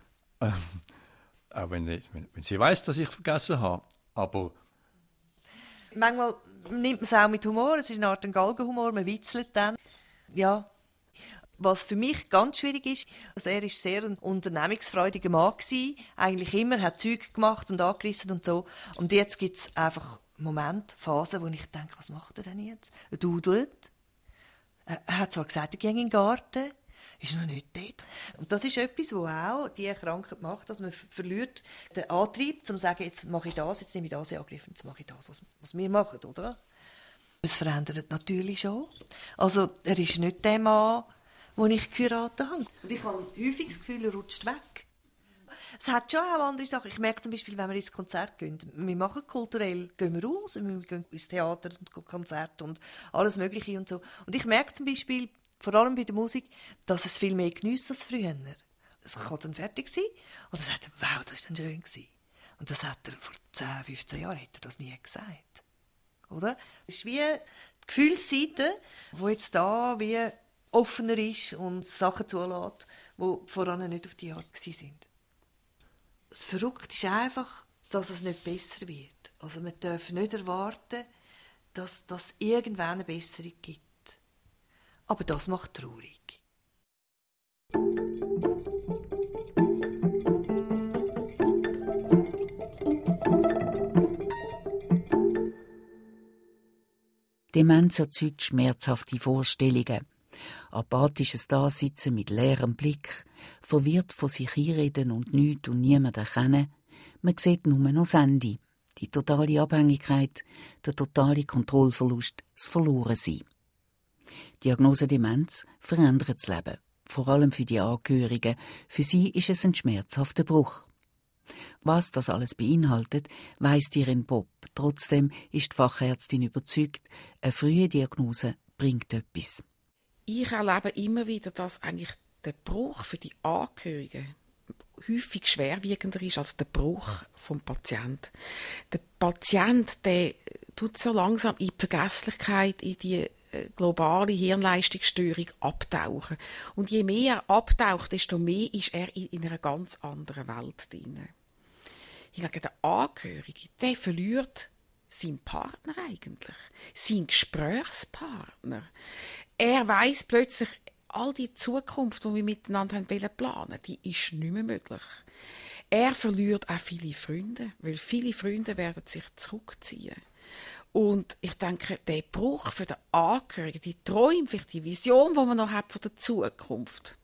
Auch wenn sie weiss, dass ich vergessen habe. Aber manchmal nimmt man es auch mit Humor. Es ist eine Art Galgenhumor, man witzelt dann. Ja. Was für mich ganz schwierig ist, also er war sehr ein unternehmungsfreudiger Mann gewesen, eigentlich immer, hat Zeug gemacht und angerissen und so. Und jetzt gibt es einfach Momente, Phasen, wo ich denke, was macht er denn jetzt? Er dudelt. Er hat zwar gesagt, er geht in den Garten, ist noch nicht dort. Und das ist etwas, was auch diese Krankheit macht, dass man verliert den Antrieb, um zu sagen, jetzt mache ich das, jetzt nehme ich das in Angriff, jetzt mache ich das, was wir machen, oder? Es verändert natürlich schon. Also er ist nicht der Mann, den ich geheiratet habe. Und ich habe häufig das Gefühl, er rutscht weg. Es hat schon auch andere Sachen. Ich merke zum Beispiel, wenn wir ins Konzert gehen, wir machen kulturell, gehen wir raus, wir gehen ins Theater und Konzert und alles Mögliche und so. Und ich merke zum Beispiel, vor allem bei der Musik, dass es viel mehr genießt als früher. Es kann dann fertig sein und dann sagt er, wow, das war dann schön gewesen. Und das hat er vor 10, 15 Jahren hätte er das nie gesagt. Oder? Es ist wie die Gefühlsseite, die jetzt da wie offener ist und Sachen zulässt, die voran nicht auf die Art waren. Das Verrückte ist einfach, dass es nicht besser wird. Also man darf nicht erwarten, dass es irgendwann eine Besserung gibt. Aber das macht traurig. Demenz erzeugt schmerzhafte Vorstellungen. Apathisches Dasitzen mit leerem Blick, verwirrt von sich hinreden und nichts und niemand erkennen. Man sieht nur noch das Ende, die totale Abhängigkeit, der totale Kontrollverlust, das Verlorensein. Diagnose Demenz verändert das Leben, vor allem für die Angehörigen. Für sie ist es ein schmerzhafter Bruch. Was das alles beinhaltet, weiss die Irene Popp. Trotzdem ist die Fachärztin überzeugt, eine frühe Diagnose bringt etwas. Ich erlebe immer wieder, dass eigentlich der Bruch für die Angehörigen häufig schwerwiegender ist als der Bruch vom Patienten. Der Patient, der tut so langsam in die Vergesslichkeit, in die globale Hirnleistungsstörung abtauchen. Und je mehr er abtaucht, desto mehr ist er in einer ganz anderen Welt drin. Hingegen der Angehörige, der verliert seinen Partner eigentlich, seinen Gesprächspartner. Er weiss plötzlich, all die Zukunft, die wir miteinander planen wollten, die ist nicht mehr möglich. Er verliert auch viele Freunde, weil viele Freunde werden sich zurückziehen. Und ich denke, der Bruch für den Angehörigen, die Träume, vielleicht die Vision, die man noch hat von der Zukunft,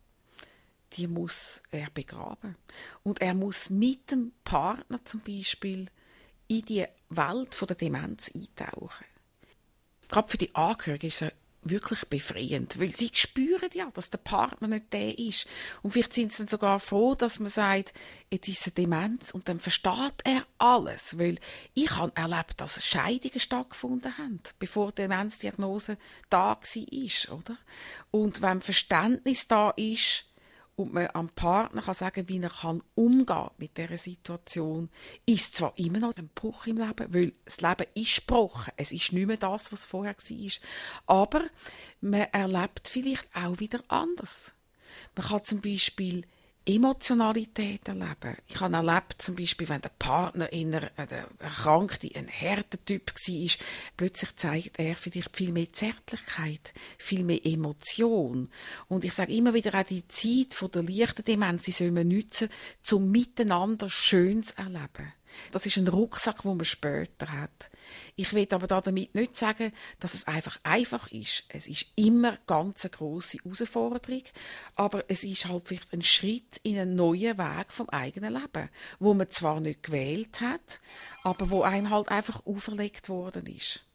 die muss er begraben. Und er muss mit dem Partner zum Beispiel in die Welt der Demenz eintauchen. Gerade für die Angehörigen ist es wirklich befreiend, weil sie spüren ja, dass der Partner nicht der ist. Und vielleicht sind sie dann sogar froh, dass man sagt, jetzt ist es Demenz und dann versteht er alles. Weil ich habe erlebt, dass Scheidungen stattgefunden haben, bevor die Demenzdiagnose da war, oder? Und wenn Verständnis da ist, und man am Partner kann sagen, wie er umgehen kann mit dieser Situation, ist zwar immer noch ein Bruch im Leben, weil das Leben ist gebrochen. Es ist nicht mehr das, was vorher war. Aber man erlebt vielleicht auch wieder anders. Man kann zum Beispiel Emotionalität erleben. Ich habe erlebt, zum Beispiel, wenn der Partner Erkrankte ein harter Typ war, plötzlich zeigt er vielleicht viel mehr Zärtlichkeit, viel mehr Emotion. Und ich sage immer wieder, auch die Zeit von der leichten Demenz, die soll man nutzen, um miteinander schön zu erleben. Das ist ein Rucksack, den man später hat. Ich will aber damit nicht sagen, dass es einfach ist. Es ist immer ganz eine grosse Herausforderung, aber es ist halt vielleicht ein Schritt in einen neuen Weg vom eigenen Leben, wo man zwar nicht gewählt hat, aber wo einem halt einfach auferlegt worden ist.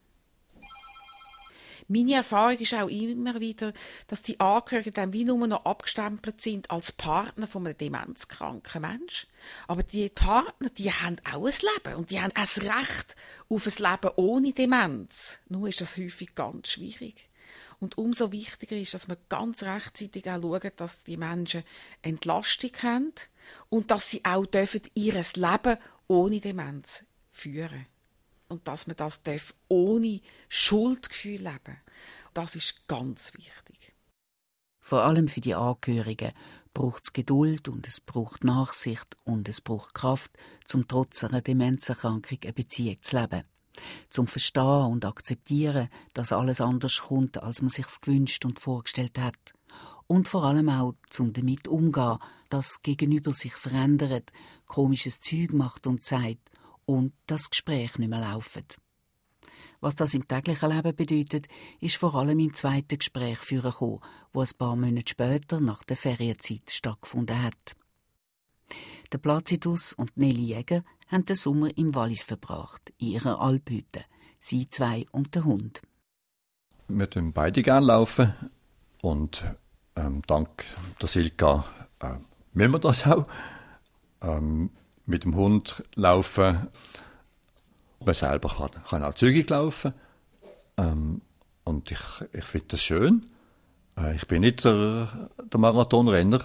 Meine Erfahrung ist auch immer wieder, dass die Angehörigen dann wie nur noch abgestempelt sind als Partner von einem demenzkranken Menschen. Aber die Partner, die haben auch ein Leben und die haben auch das Recht auf ein Leben ohne Demenz. Nur ist das häufig ganz schwierig. Und umso wichtiger ist, dass wir ganz rechtzeitig auch schauen, dass die Menschen Entlastung haben und dass sie auch ihr Leben ohne Demenz führen dürfen. Und dass man das ohne Schuldgefühl leben darf. Das ist ganz wichtig. Vor allem für die Angehörigen braucht es Geduld und es braucht Nachsicht und es braucht Kraft, zum trotz einer Demenzerkrankung eine Beziehung zu leben. Zum Verstehen und Akzeptieren, dass alles anders kommt, als man sich's gewünscht und vorgestellt hat. Und vor allem auch zum damit umgehen, dass das Gegenüber sich verändert, komisches Zeug macht und sagt, und das Gespräch nicht mehr laufen. Was das im täglichen Leben bedeutet, ist vor allem im zweiten Gespräch vorgekommen, wo ein paar Monate später nach der Ferienzeit stattgefunden hat. Der Placidus und Nelly Jäger haben den Sommer im Wallis verbracht, in ihrer Alphütte. sie zwei und der Hund. Wir tun beide gerne laufen und dank der Silka müssen wir das auch. Mit dem Hund laufen. Man selber kann auch zügig laufen. Und ich finde das schön. Ich bin nicht der Marathonrenner,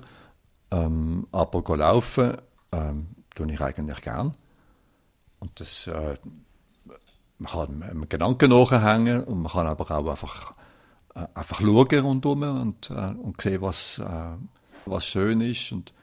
aber laufen tue ich eigentlich gern. Und das, man kann einem Gedanken nachhängen und man kann aber auch einfach schauen rundherum und sehen, was schön ist. Und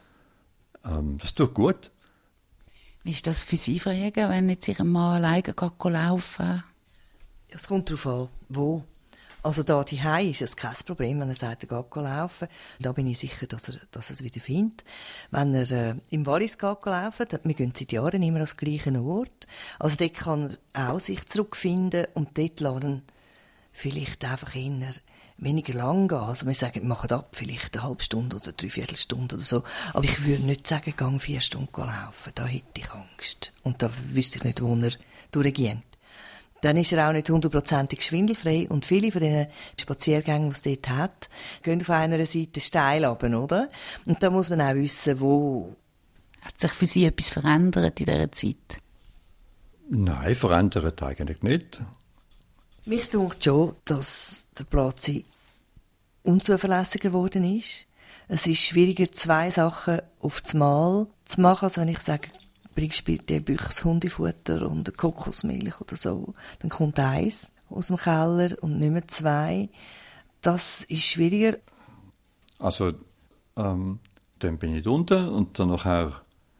das tut gut. Wie ist das für Sie, Frage, wenn jetzt Ihr Mann alleine laufen? Es kommt darauf an, wo. Also da daheim ist es kein Problem, wenn er sagt, er geht laufen. Da bin ich sicher, dass er es wieder findet. Wenn er im Wallis geht laufen, wir gehen seit Jahren immer an den gleichen Ort. Also dort kann er auch sich zurückfinden und dort lassen vielleicht einfach eher weniger lang gehen. Also wir sagen, wir machen ab, vielleicht eine halbe Stunde oder 3/4 Stunde oder so. Aber ich würde nicht sagen, gang 4 Stunden laufen. Da hätte ich Angst. Und da wüsste ich nicht, wo er durchgeht. Dann ist er auch nicht 100% schwindelfrei. Und viele von diesen Spaziergängen, die es dort hat, gehen auf einer Seite steil runter, oder? Und da muss man auch wissen, wo. Hat sich für Sie etwas verändert in dieser Zeit? Nein, verändert eigentlich nicht. Mich denkt schon, dass der Platz unzuverlässiger geworden ist. Es ist schwieriger, 2 Sachen auf das Mal zu machen. Also wenn ich sage, bringst bitte Büchs Hundefutter und eine Kokosmilch oder so, dann kommt 1 aus dem Keller und nicht mehr 2. Das ist schwieriger. Also, dann bin ich unten und dann nachher,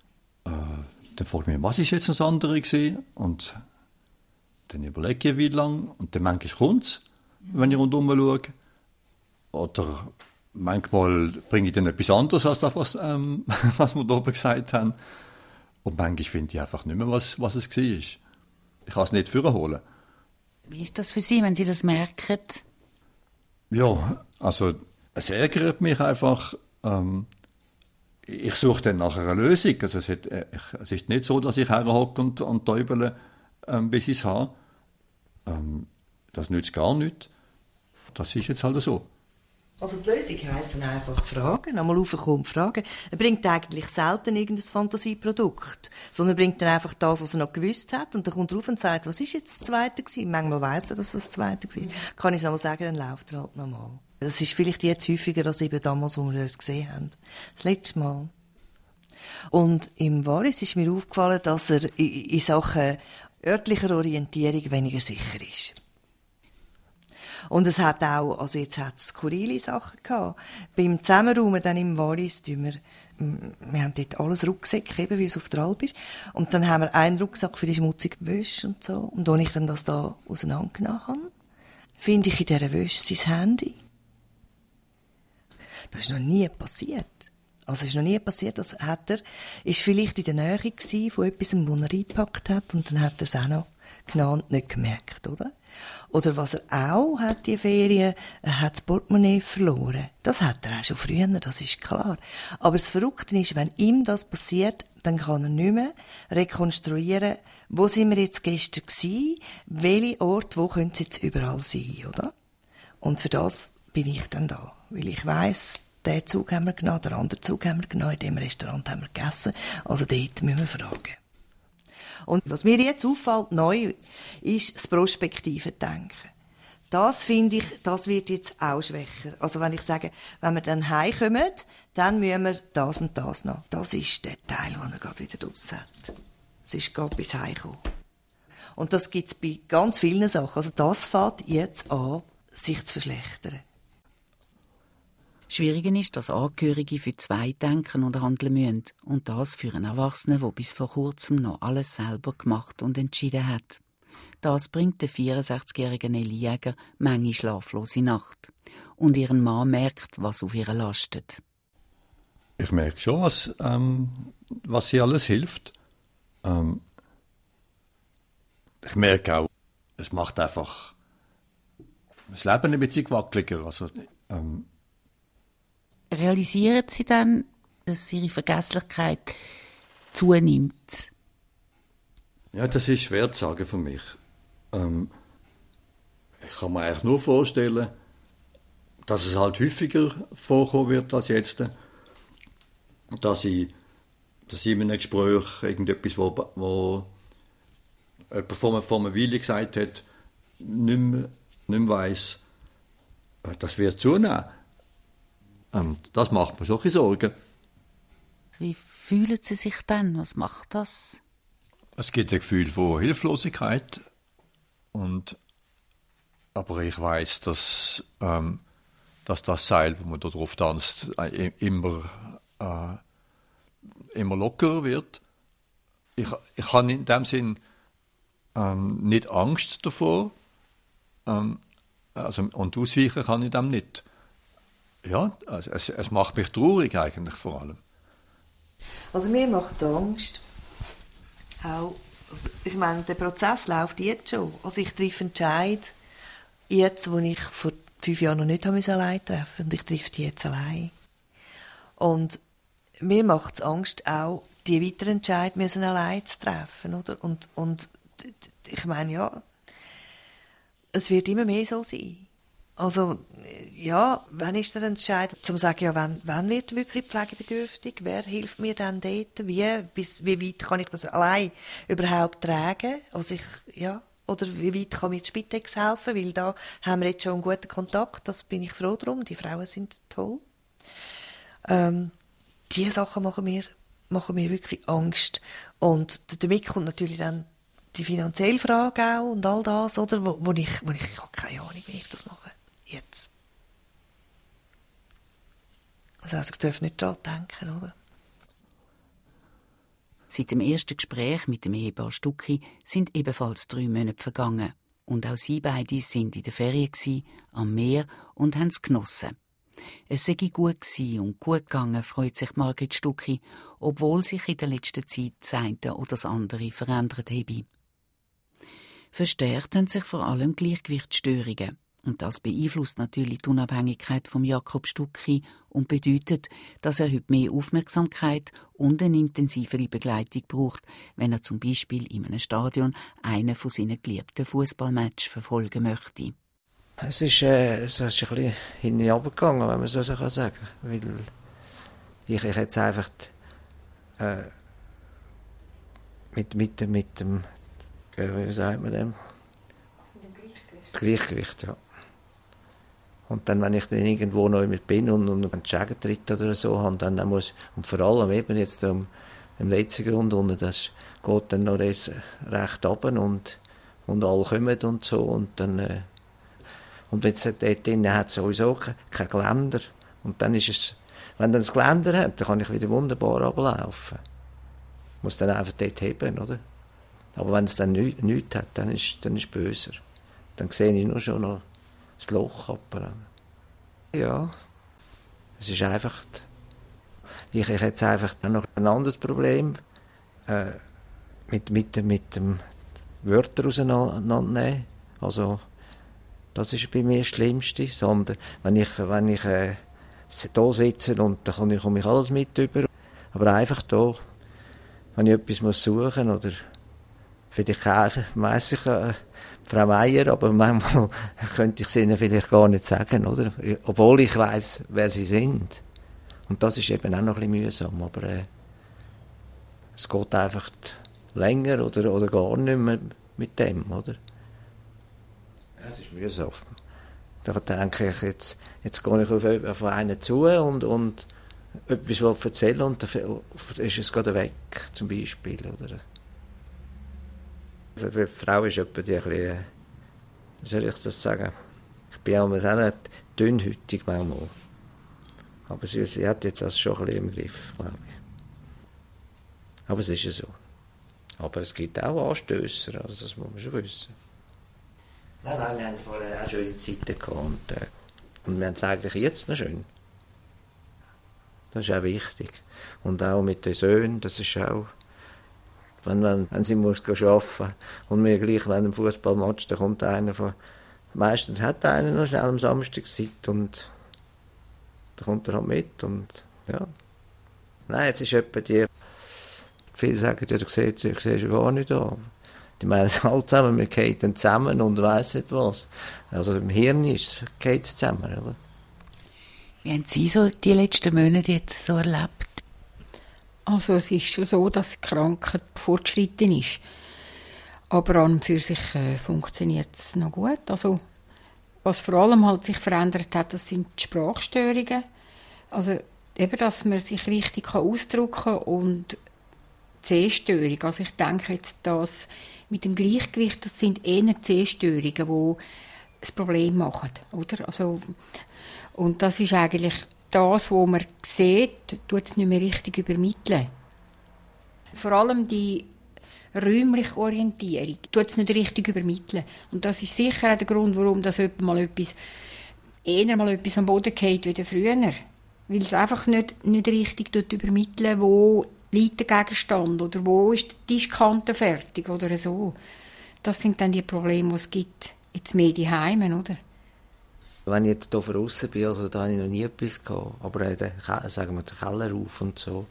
dann frage ich mich, was ist jetzt das andere gewesen? Und dann überlege ich, wie lange. Und dann manchmal kommt es, wenn ich rundherum schaue. Oder manchmal bringe ich dann etwas anderes als das, was wir da oben gesagt haben. Und manchmal finde ich einfach nicht mehr, was es war. Ich kann es nicht vorholen. Wie ist das für Sie, wenn Sie das merken? Ja, also es ärgert mich einfach. Ich suche dann nachher eine Lösung. Also es ist nicht so, dass ich herhocke und täubele, bis ich es habe. Das nützt gar nichts. Das ist jetzt halt so. Also die Lösung heisst dann einfach fragen, einmal raufkommen, fragen. Er bringt eigentlich selten irgendein Fantasieprodukt, sondern er bringt dann einfach das, was er noch gewusst hat, und dann kommt er rauf und sagt, was ist jetzt das Zweite gewesen? Manchmal weiss er, dass das Zweite war. Kann ich es nochmal sagen, dann läuft er halt nochmal. Das ist vielleicht jetzt häufiger als eben damals, wo wir uns gesehen haben. Das letzte Mal. Und im Wallis ist mir aufgefallen, dass er in Sachen örtlicher Orientierung weniger sicher ist. Und es hat auch, also jetzt hat es skurrile Sachen gehabt. Beim Zusammenraumen dann im Wallis, wir haben dort alles Rucksäcke, eben wie es auf der Alp ist. Und dann haben wir einen Rucksack für die schmutzige Wäsche und so. Und als ich dann das da auseinandergenommen habe, finde ich in dieser Wäsche sein Handy. Das ist noch nie passiert. Also es ist noch nie passiert, das ist vielleicht in der Nähe gewesen von etwas, wo er eingepackt hat, und dann hat er es auch noch genannt, nicht gemerkt, oder? Oder was er auch hat, die Ferien, er hat das Portemonnaie verloren. Das hat er auch schon früher, das ist klar. Aber das Verrückte ist, wenn ihm das passiert, dann kann er nicht mehr rekonstruieren, wo sind wir jetzt gestern gewesen, welche Orte, wo können sie jetzt überall sein, oder? Und für das bin ich dann da, weil ich weiss, den Zug haben wir genommen, den anderen Zug haben wir genommen, in dem Restaurant haben wir gegessen, also dort müssen wir fragen. Und was mir jetzt auffällt, neu, ist das prospektive Denken. Das finde ich, das wird jetzt auch schwächer. Also wenn ich sage, wenn wir dann heimkommen, dann müssen wir das und das noch. Das ist der Teil, den er gerade wieder draus hat. Es ist gerade bis heimkommen. Und das gibt es bei ganz vielen Sachen. Also das fängt jetzt an, sich zu verschlechtern. Schwieriger ist, dass Angehörige für 2 denken und handeln müssen. Und das für einen Erwachsenen, der bis vor kurzem noch alles selber gemacht und entschieden hat. Das bringt der 64-jährigen Nelly Jäger manche schlaflose Nacht. Und ihren Mann merkt, was auf ihr lastet. Ich merke schon, was sie alles hilft. Ich merke auch, es macht einfach das Leben ein bisschen wackeliger. Also, realisieren Sie dann, dass Ihre Vergesslichkeit zunimmt? Ja, das ist schwer zu sagen für mich. Ich kann mir eigentlich nur vorstellen, dass es halt häufiger vorkommen wird als jetzt, dass ich in einem Gespräch irgendetwas, wo jemand vor einer Weile gesagt hat, nicht mehr weiss, das wird zunehmen. Das macht mir solche Sorgen. Wie fühlen Sie sich dann? Was macht das? Es gibt ein Gefühl von Hilflosigkeit. Aber ich weiss, dass das Seil, wo man da drauf tanzt, immer lockerer wird. Ich habe in dem Sinn nicht Angst davor. Und ausweichen kann ich dem nicht. Ja, also es macht mich traurig eigentlich vor allem. Also mir macht es Angst. Auch, also ich meine, der Prozess läuft jetzt schon. Also ich treffe Entscheid jetzt, wo ich vor 5 Jahren noch nicht allein treffen musste. Und ich treffe die jetzt allein. Und mir macht es Angst, auch die weiteren Entscheid müssen allein zu treffen. Oder? Und ich meine, ja, es wird immer mehr so sein. Also, ja, wann ist der Entscheid, zum zu sagen, ja, wann wird wirklich pflegebedürftig? Wer hilft mir dann dort? Wie weit kann ich das allein überhaupt tragen? Also oder wie weit kann mir die Spitex helfen? Weil da haben wir jetzt schon einen guten Kontakt, das bin ich froh drum. Die Frauen sind toll. Diese Sachen machen mir wirklich Angst. Und damit kommt natürlich dann die finanzielle Frage auch und all das, oder? Wo ich habe keine Ahnung, wie ich das mache. Jetzt. Also ich darf nicht daran denken, oder? Seit dem ersten Gespräch mit dem Ehepaar Stucki sind ebenfalls 3 Monate vergangen. Und auch sie beide sind in der Ferien am Meer und haben es genossen. Es sei gut gewesen und gut gegangen, freut sich Margrit Stucki, obwohl sich in der letzten Zeit das eine oder das andere verändert habe. Verstärkt haben sich vor allem Gleichgewichtsstörungen. Und das beeinflusst natürlich die Unabhängigkeit von Jakob Stucki und bedeutet, dass er heute mehr Aufmerksamkeit und eine intensivere Begleitung braucht, wenn er zum Beispiel in einem Stadion einen von seinen geliebten Fußballmatches verfolgen möchte. Es ist ein bisschen hinuntergegangen, wenn man so sagen kann. Weil ich jetzt einfach mit dem wie sagt man dem? Also mit dem Gleichgewicht. Gleichgewicht, ja. Und dann, wenn ich dann irgendwo noch mit bin und einen Schägertritt oder so habe, dann muss, und vor allem eben jetzt im letzten Grund unten, das geht dann noch recht runter und alle kommen und so und dann und wenn es dort drinnen hat sowieso kein Geländer und dann ist es, wenn dann das Geländer hat, dann kann ich wieder wunderbar runterlaufen. Ich muss dann einfach dort heben, oder? Aber wenn es dann nichts hat, dann ist es böser. Dann sehe ich nur schon noch das Loch. Aber ja, es ist einfach... Ich habe jetzt einfach noch ein anderes Problem mit dem Wörter auseinandernehmen. Also, das ist bei mir das Schlimmste. Sondern wenn ich hier sitze und da komme ich alles mit über. Aber einfach da, wenn ich etwas suchen muss oder vielleicht weiss ich Frau Meier, aber manchmal könnte ich es ihnen vielleicht gar nicht sagen, oder? Obwohl ich weiss, wer sie sind. Und das ist eben auch noch ein bisschen mühsam, aber es geht einfach länger oder gar nicht mehr mit dem, oder? Es ist mühsam. Da denke ich, jetzt gehe ich auf einen zu und etwas erzählen und dann ist es gerade weg, zum Beispiel, oder? Für die Frau ist etwa die ein bisschen, wie soll ich das sagen? Ich bin auch nicht dünnhütig manchmal. Aber sie hat jetzt das schon ein bisschen im Griff, glaube ich. Aber es ist ja so. Aber es gibt auch Anstößer, also das muss man schon wissen. Nein, wir haben vorher auch schöne Zeiten gehabt und wir haben es eigentlich jetzt noch schön. Das ist auch wichtig. Und auch mit den Söhnen, das ist auch... Wenn sie muss arbeiten muss und mir gleich, wenn ein Fußballmatch, da kommt einer von... Meistens hat einer noch schnell am Samstag Zeit und da kommt er halt mit und ja. Nein, jetzt ist etwa die... Viele sagen, ja, du siehst ja gar nicht an. Die meinen alle zusammen, wir gehen dann zusammen und weiss nicht was. Also im Hirn geht es zusammen, oder? Wie haben Sie so die letzten Monate jetzt so erlebt? Also es ist schon so, dass die Krankheit fortgeschritten ist. Aber an und für sich funktioniert es noch gut. Also, was vor allem halt sich verändert hat, das sind die Sprachstörungen. Also eben, dass man sich richtig ausdrücken kann und die Sehstörung. Also ich denke jetzt, das mit dem Gleichgewicht, das sind eher Sehstörungen, die das Problem machen, oder? Also, und das ist eigentlich das, was man sieht, tut es nicht mehr richtig übermitteln. Vor allem die räumliche Orientierung tut es nicht richtig übermitteln. Und das ist sicher auch der Grund, warum das eher mal etwas am Boden fällt wie früher. Weil es einfach nicht richtig übermitteln, wo liegt der Gegenstand oder wo ist die Tischkante fertig oder so. Das sind dann die Probleme, die es gibt. Jetzt mehr die Heime, oder? Wenn ich jetzt hier draussen bin, also da habe ich noch nie etwas gehabt. Aber sagen wir, den Keller rauf und so.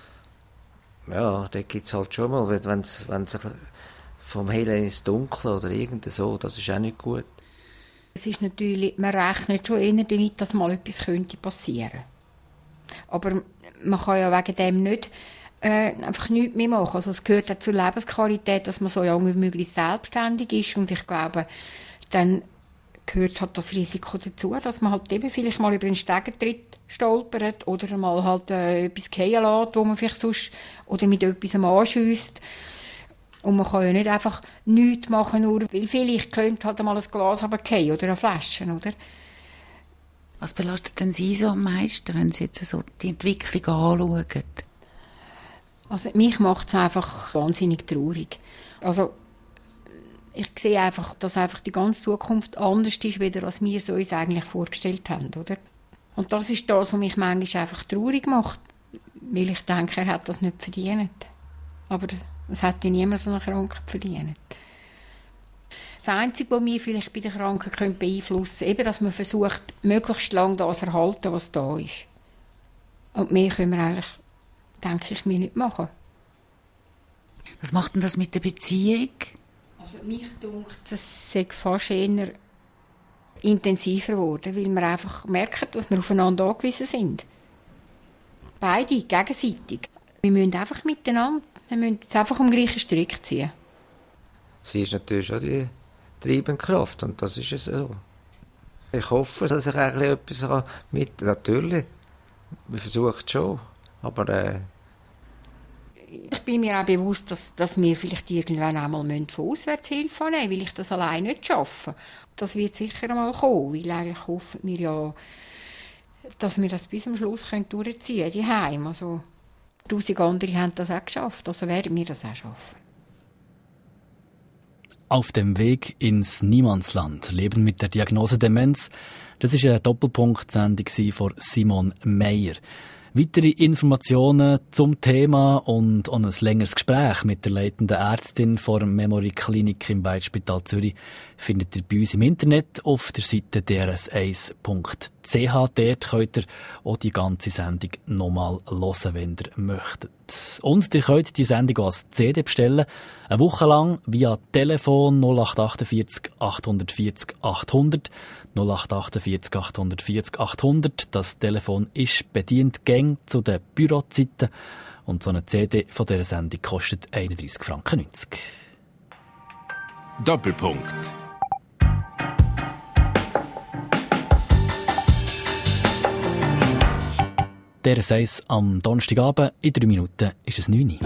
Ja, da gibt es halt schon mal, wenn es vom Hellen ins Dunkle oder irgend so, das ist auch nicht gut. Es ist natürlich, man rechnet schon eher damit, dass mal etwas könnte passieren. Aber man kann ja wegen dem nicht einfach nichts mehr machen. Also es gehört auch zur Lebensqualität, dass man so lange wie möglich selbstständig ist. Und ich glaube, dann gehört halt das Risiko dazu, dass man halt eben vielleicht mal über einen Stegentritt stolpert oder mal halt etwas fallen lässt, wo man vielleicht sonst oder mit etwas anschiesst. Und man kann ja nicht einfach nichts machen, nur weil vielleicht könnte halt mal ein Glas fallen oder eine Flasche, oder? Was belastet denn Sie so am meisten, wenn Sie jetzt so die Entwicklung anschauen? Also mich macht es einfach wahnsinnig traurig. Also ich sehe einfach, dass einfach die ganze Zukunft anders ist, als wir es uns eigentlich vorgestellt haben, oder? Und das ist das, was mich manchmal einfach traurig macht, weil ich denke, er hat das nicht verdient. Aber es hat ja niemand so eine Krankheit verdient. Das Einzige, was mich vielleicht bei der Krankheit beeinflussen könnte, dass man versucht, möglichst lange das zu erhalten, was da ist. Und mehr können wir eigentlich, denke ich, mir nicht machen. Was macht denn das mit der Beziehung? Also mich denkt, das sei fast eher intensiver geworden, weil wir einfach merken, dass wir aufeinander angewiesen sind. Beide, gegenseitig. Wir müssen einfach miteinander, wir müssen jetzt einfach am gleichen Strick ziehen. Sie ist natürlich auch die treibende Kraft und das ist es so. Ich hoffe, dass ich eigentlich etwas mit... Natürlich, wir versuchen es schon, aber... Ich bin mir auch bewusst, dass wir vielleicht irgendwann einmal von Auswärtshilfe nehmen müssen, weil ich das allein nicht schaffe. Das wird sicher einmal kommen, weil eigentlich hoffen wir ja, dass wir das bis zum Schluss durchziehen können, die Heime. Also 1000 andere haben das auch geschafft, also werden wir das auch schaffen. Auf dem Weg ins Niemandsland, Leben mit der Diagnose Demenz. Das war eine Doppelpunkt-Sendung von Simon Meyer. Weitere Informationen zum Thema und auch ein längeres Gespräch mit der leitenden Ärztin vor der Memory Klinik im Weitspital Zürich findet ihr bei uns im Internet auf der Seite drs1.ch. Dort könnt ihr auch die ganze Sendung nochmal hören, wenn ihr möchtet. Und ihr könnt die Sendung auch als CD bestellen, eine Woche lang via Telefon 0848 840 800. 0848 840 800. Das Telefon ist bedient gäng zu den Bürozeiten und so eine CD von dieser Sendung kostet 31,90 Franken. Doppelpunkt. Der 6 am Donnerstagabend, in 3 Minuten ist es 9 Uhr.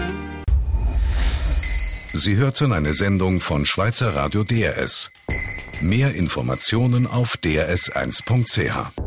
Sie hörten eine Sendung von Schweizer Radio DRS. Mehr Informationen auf drs1.ch.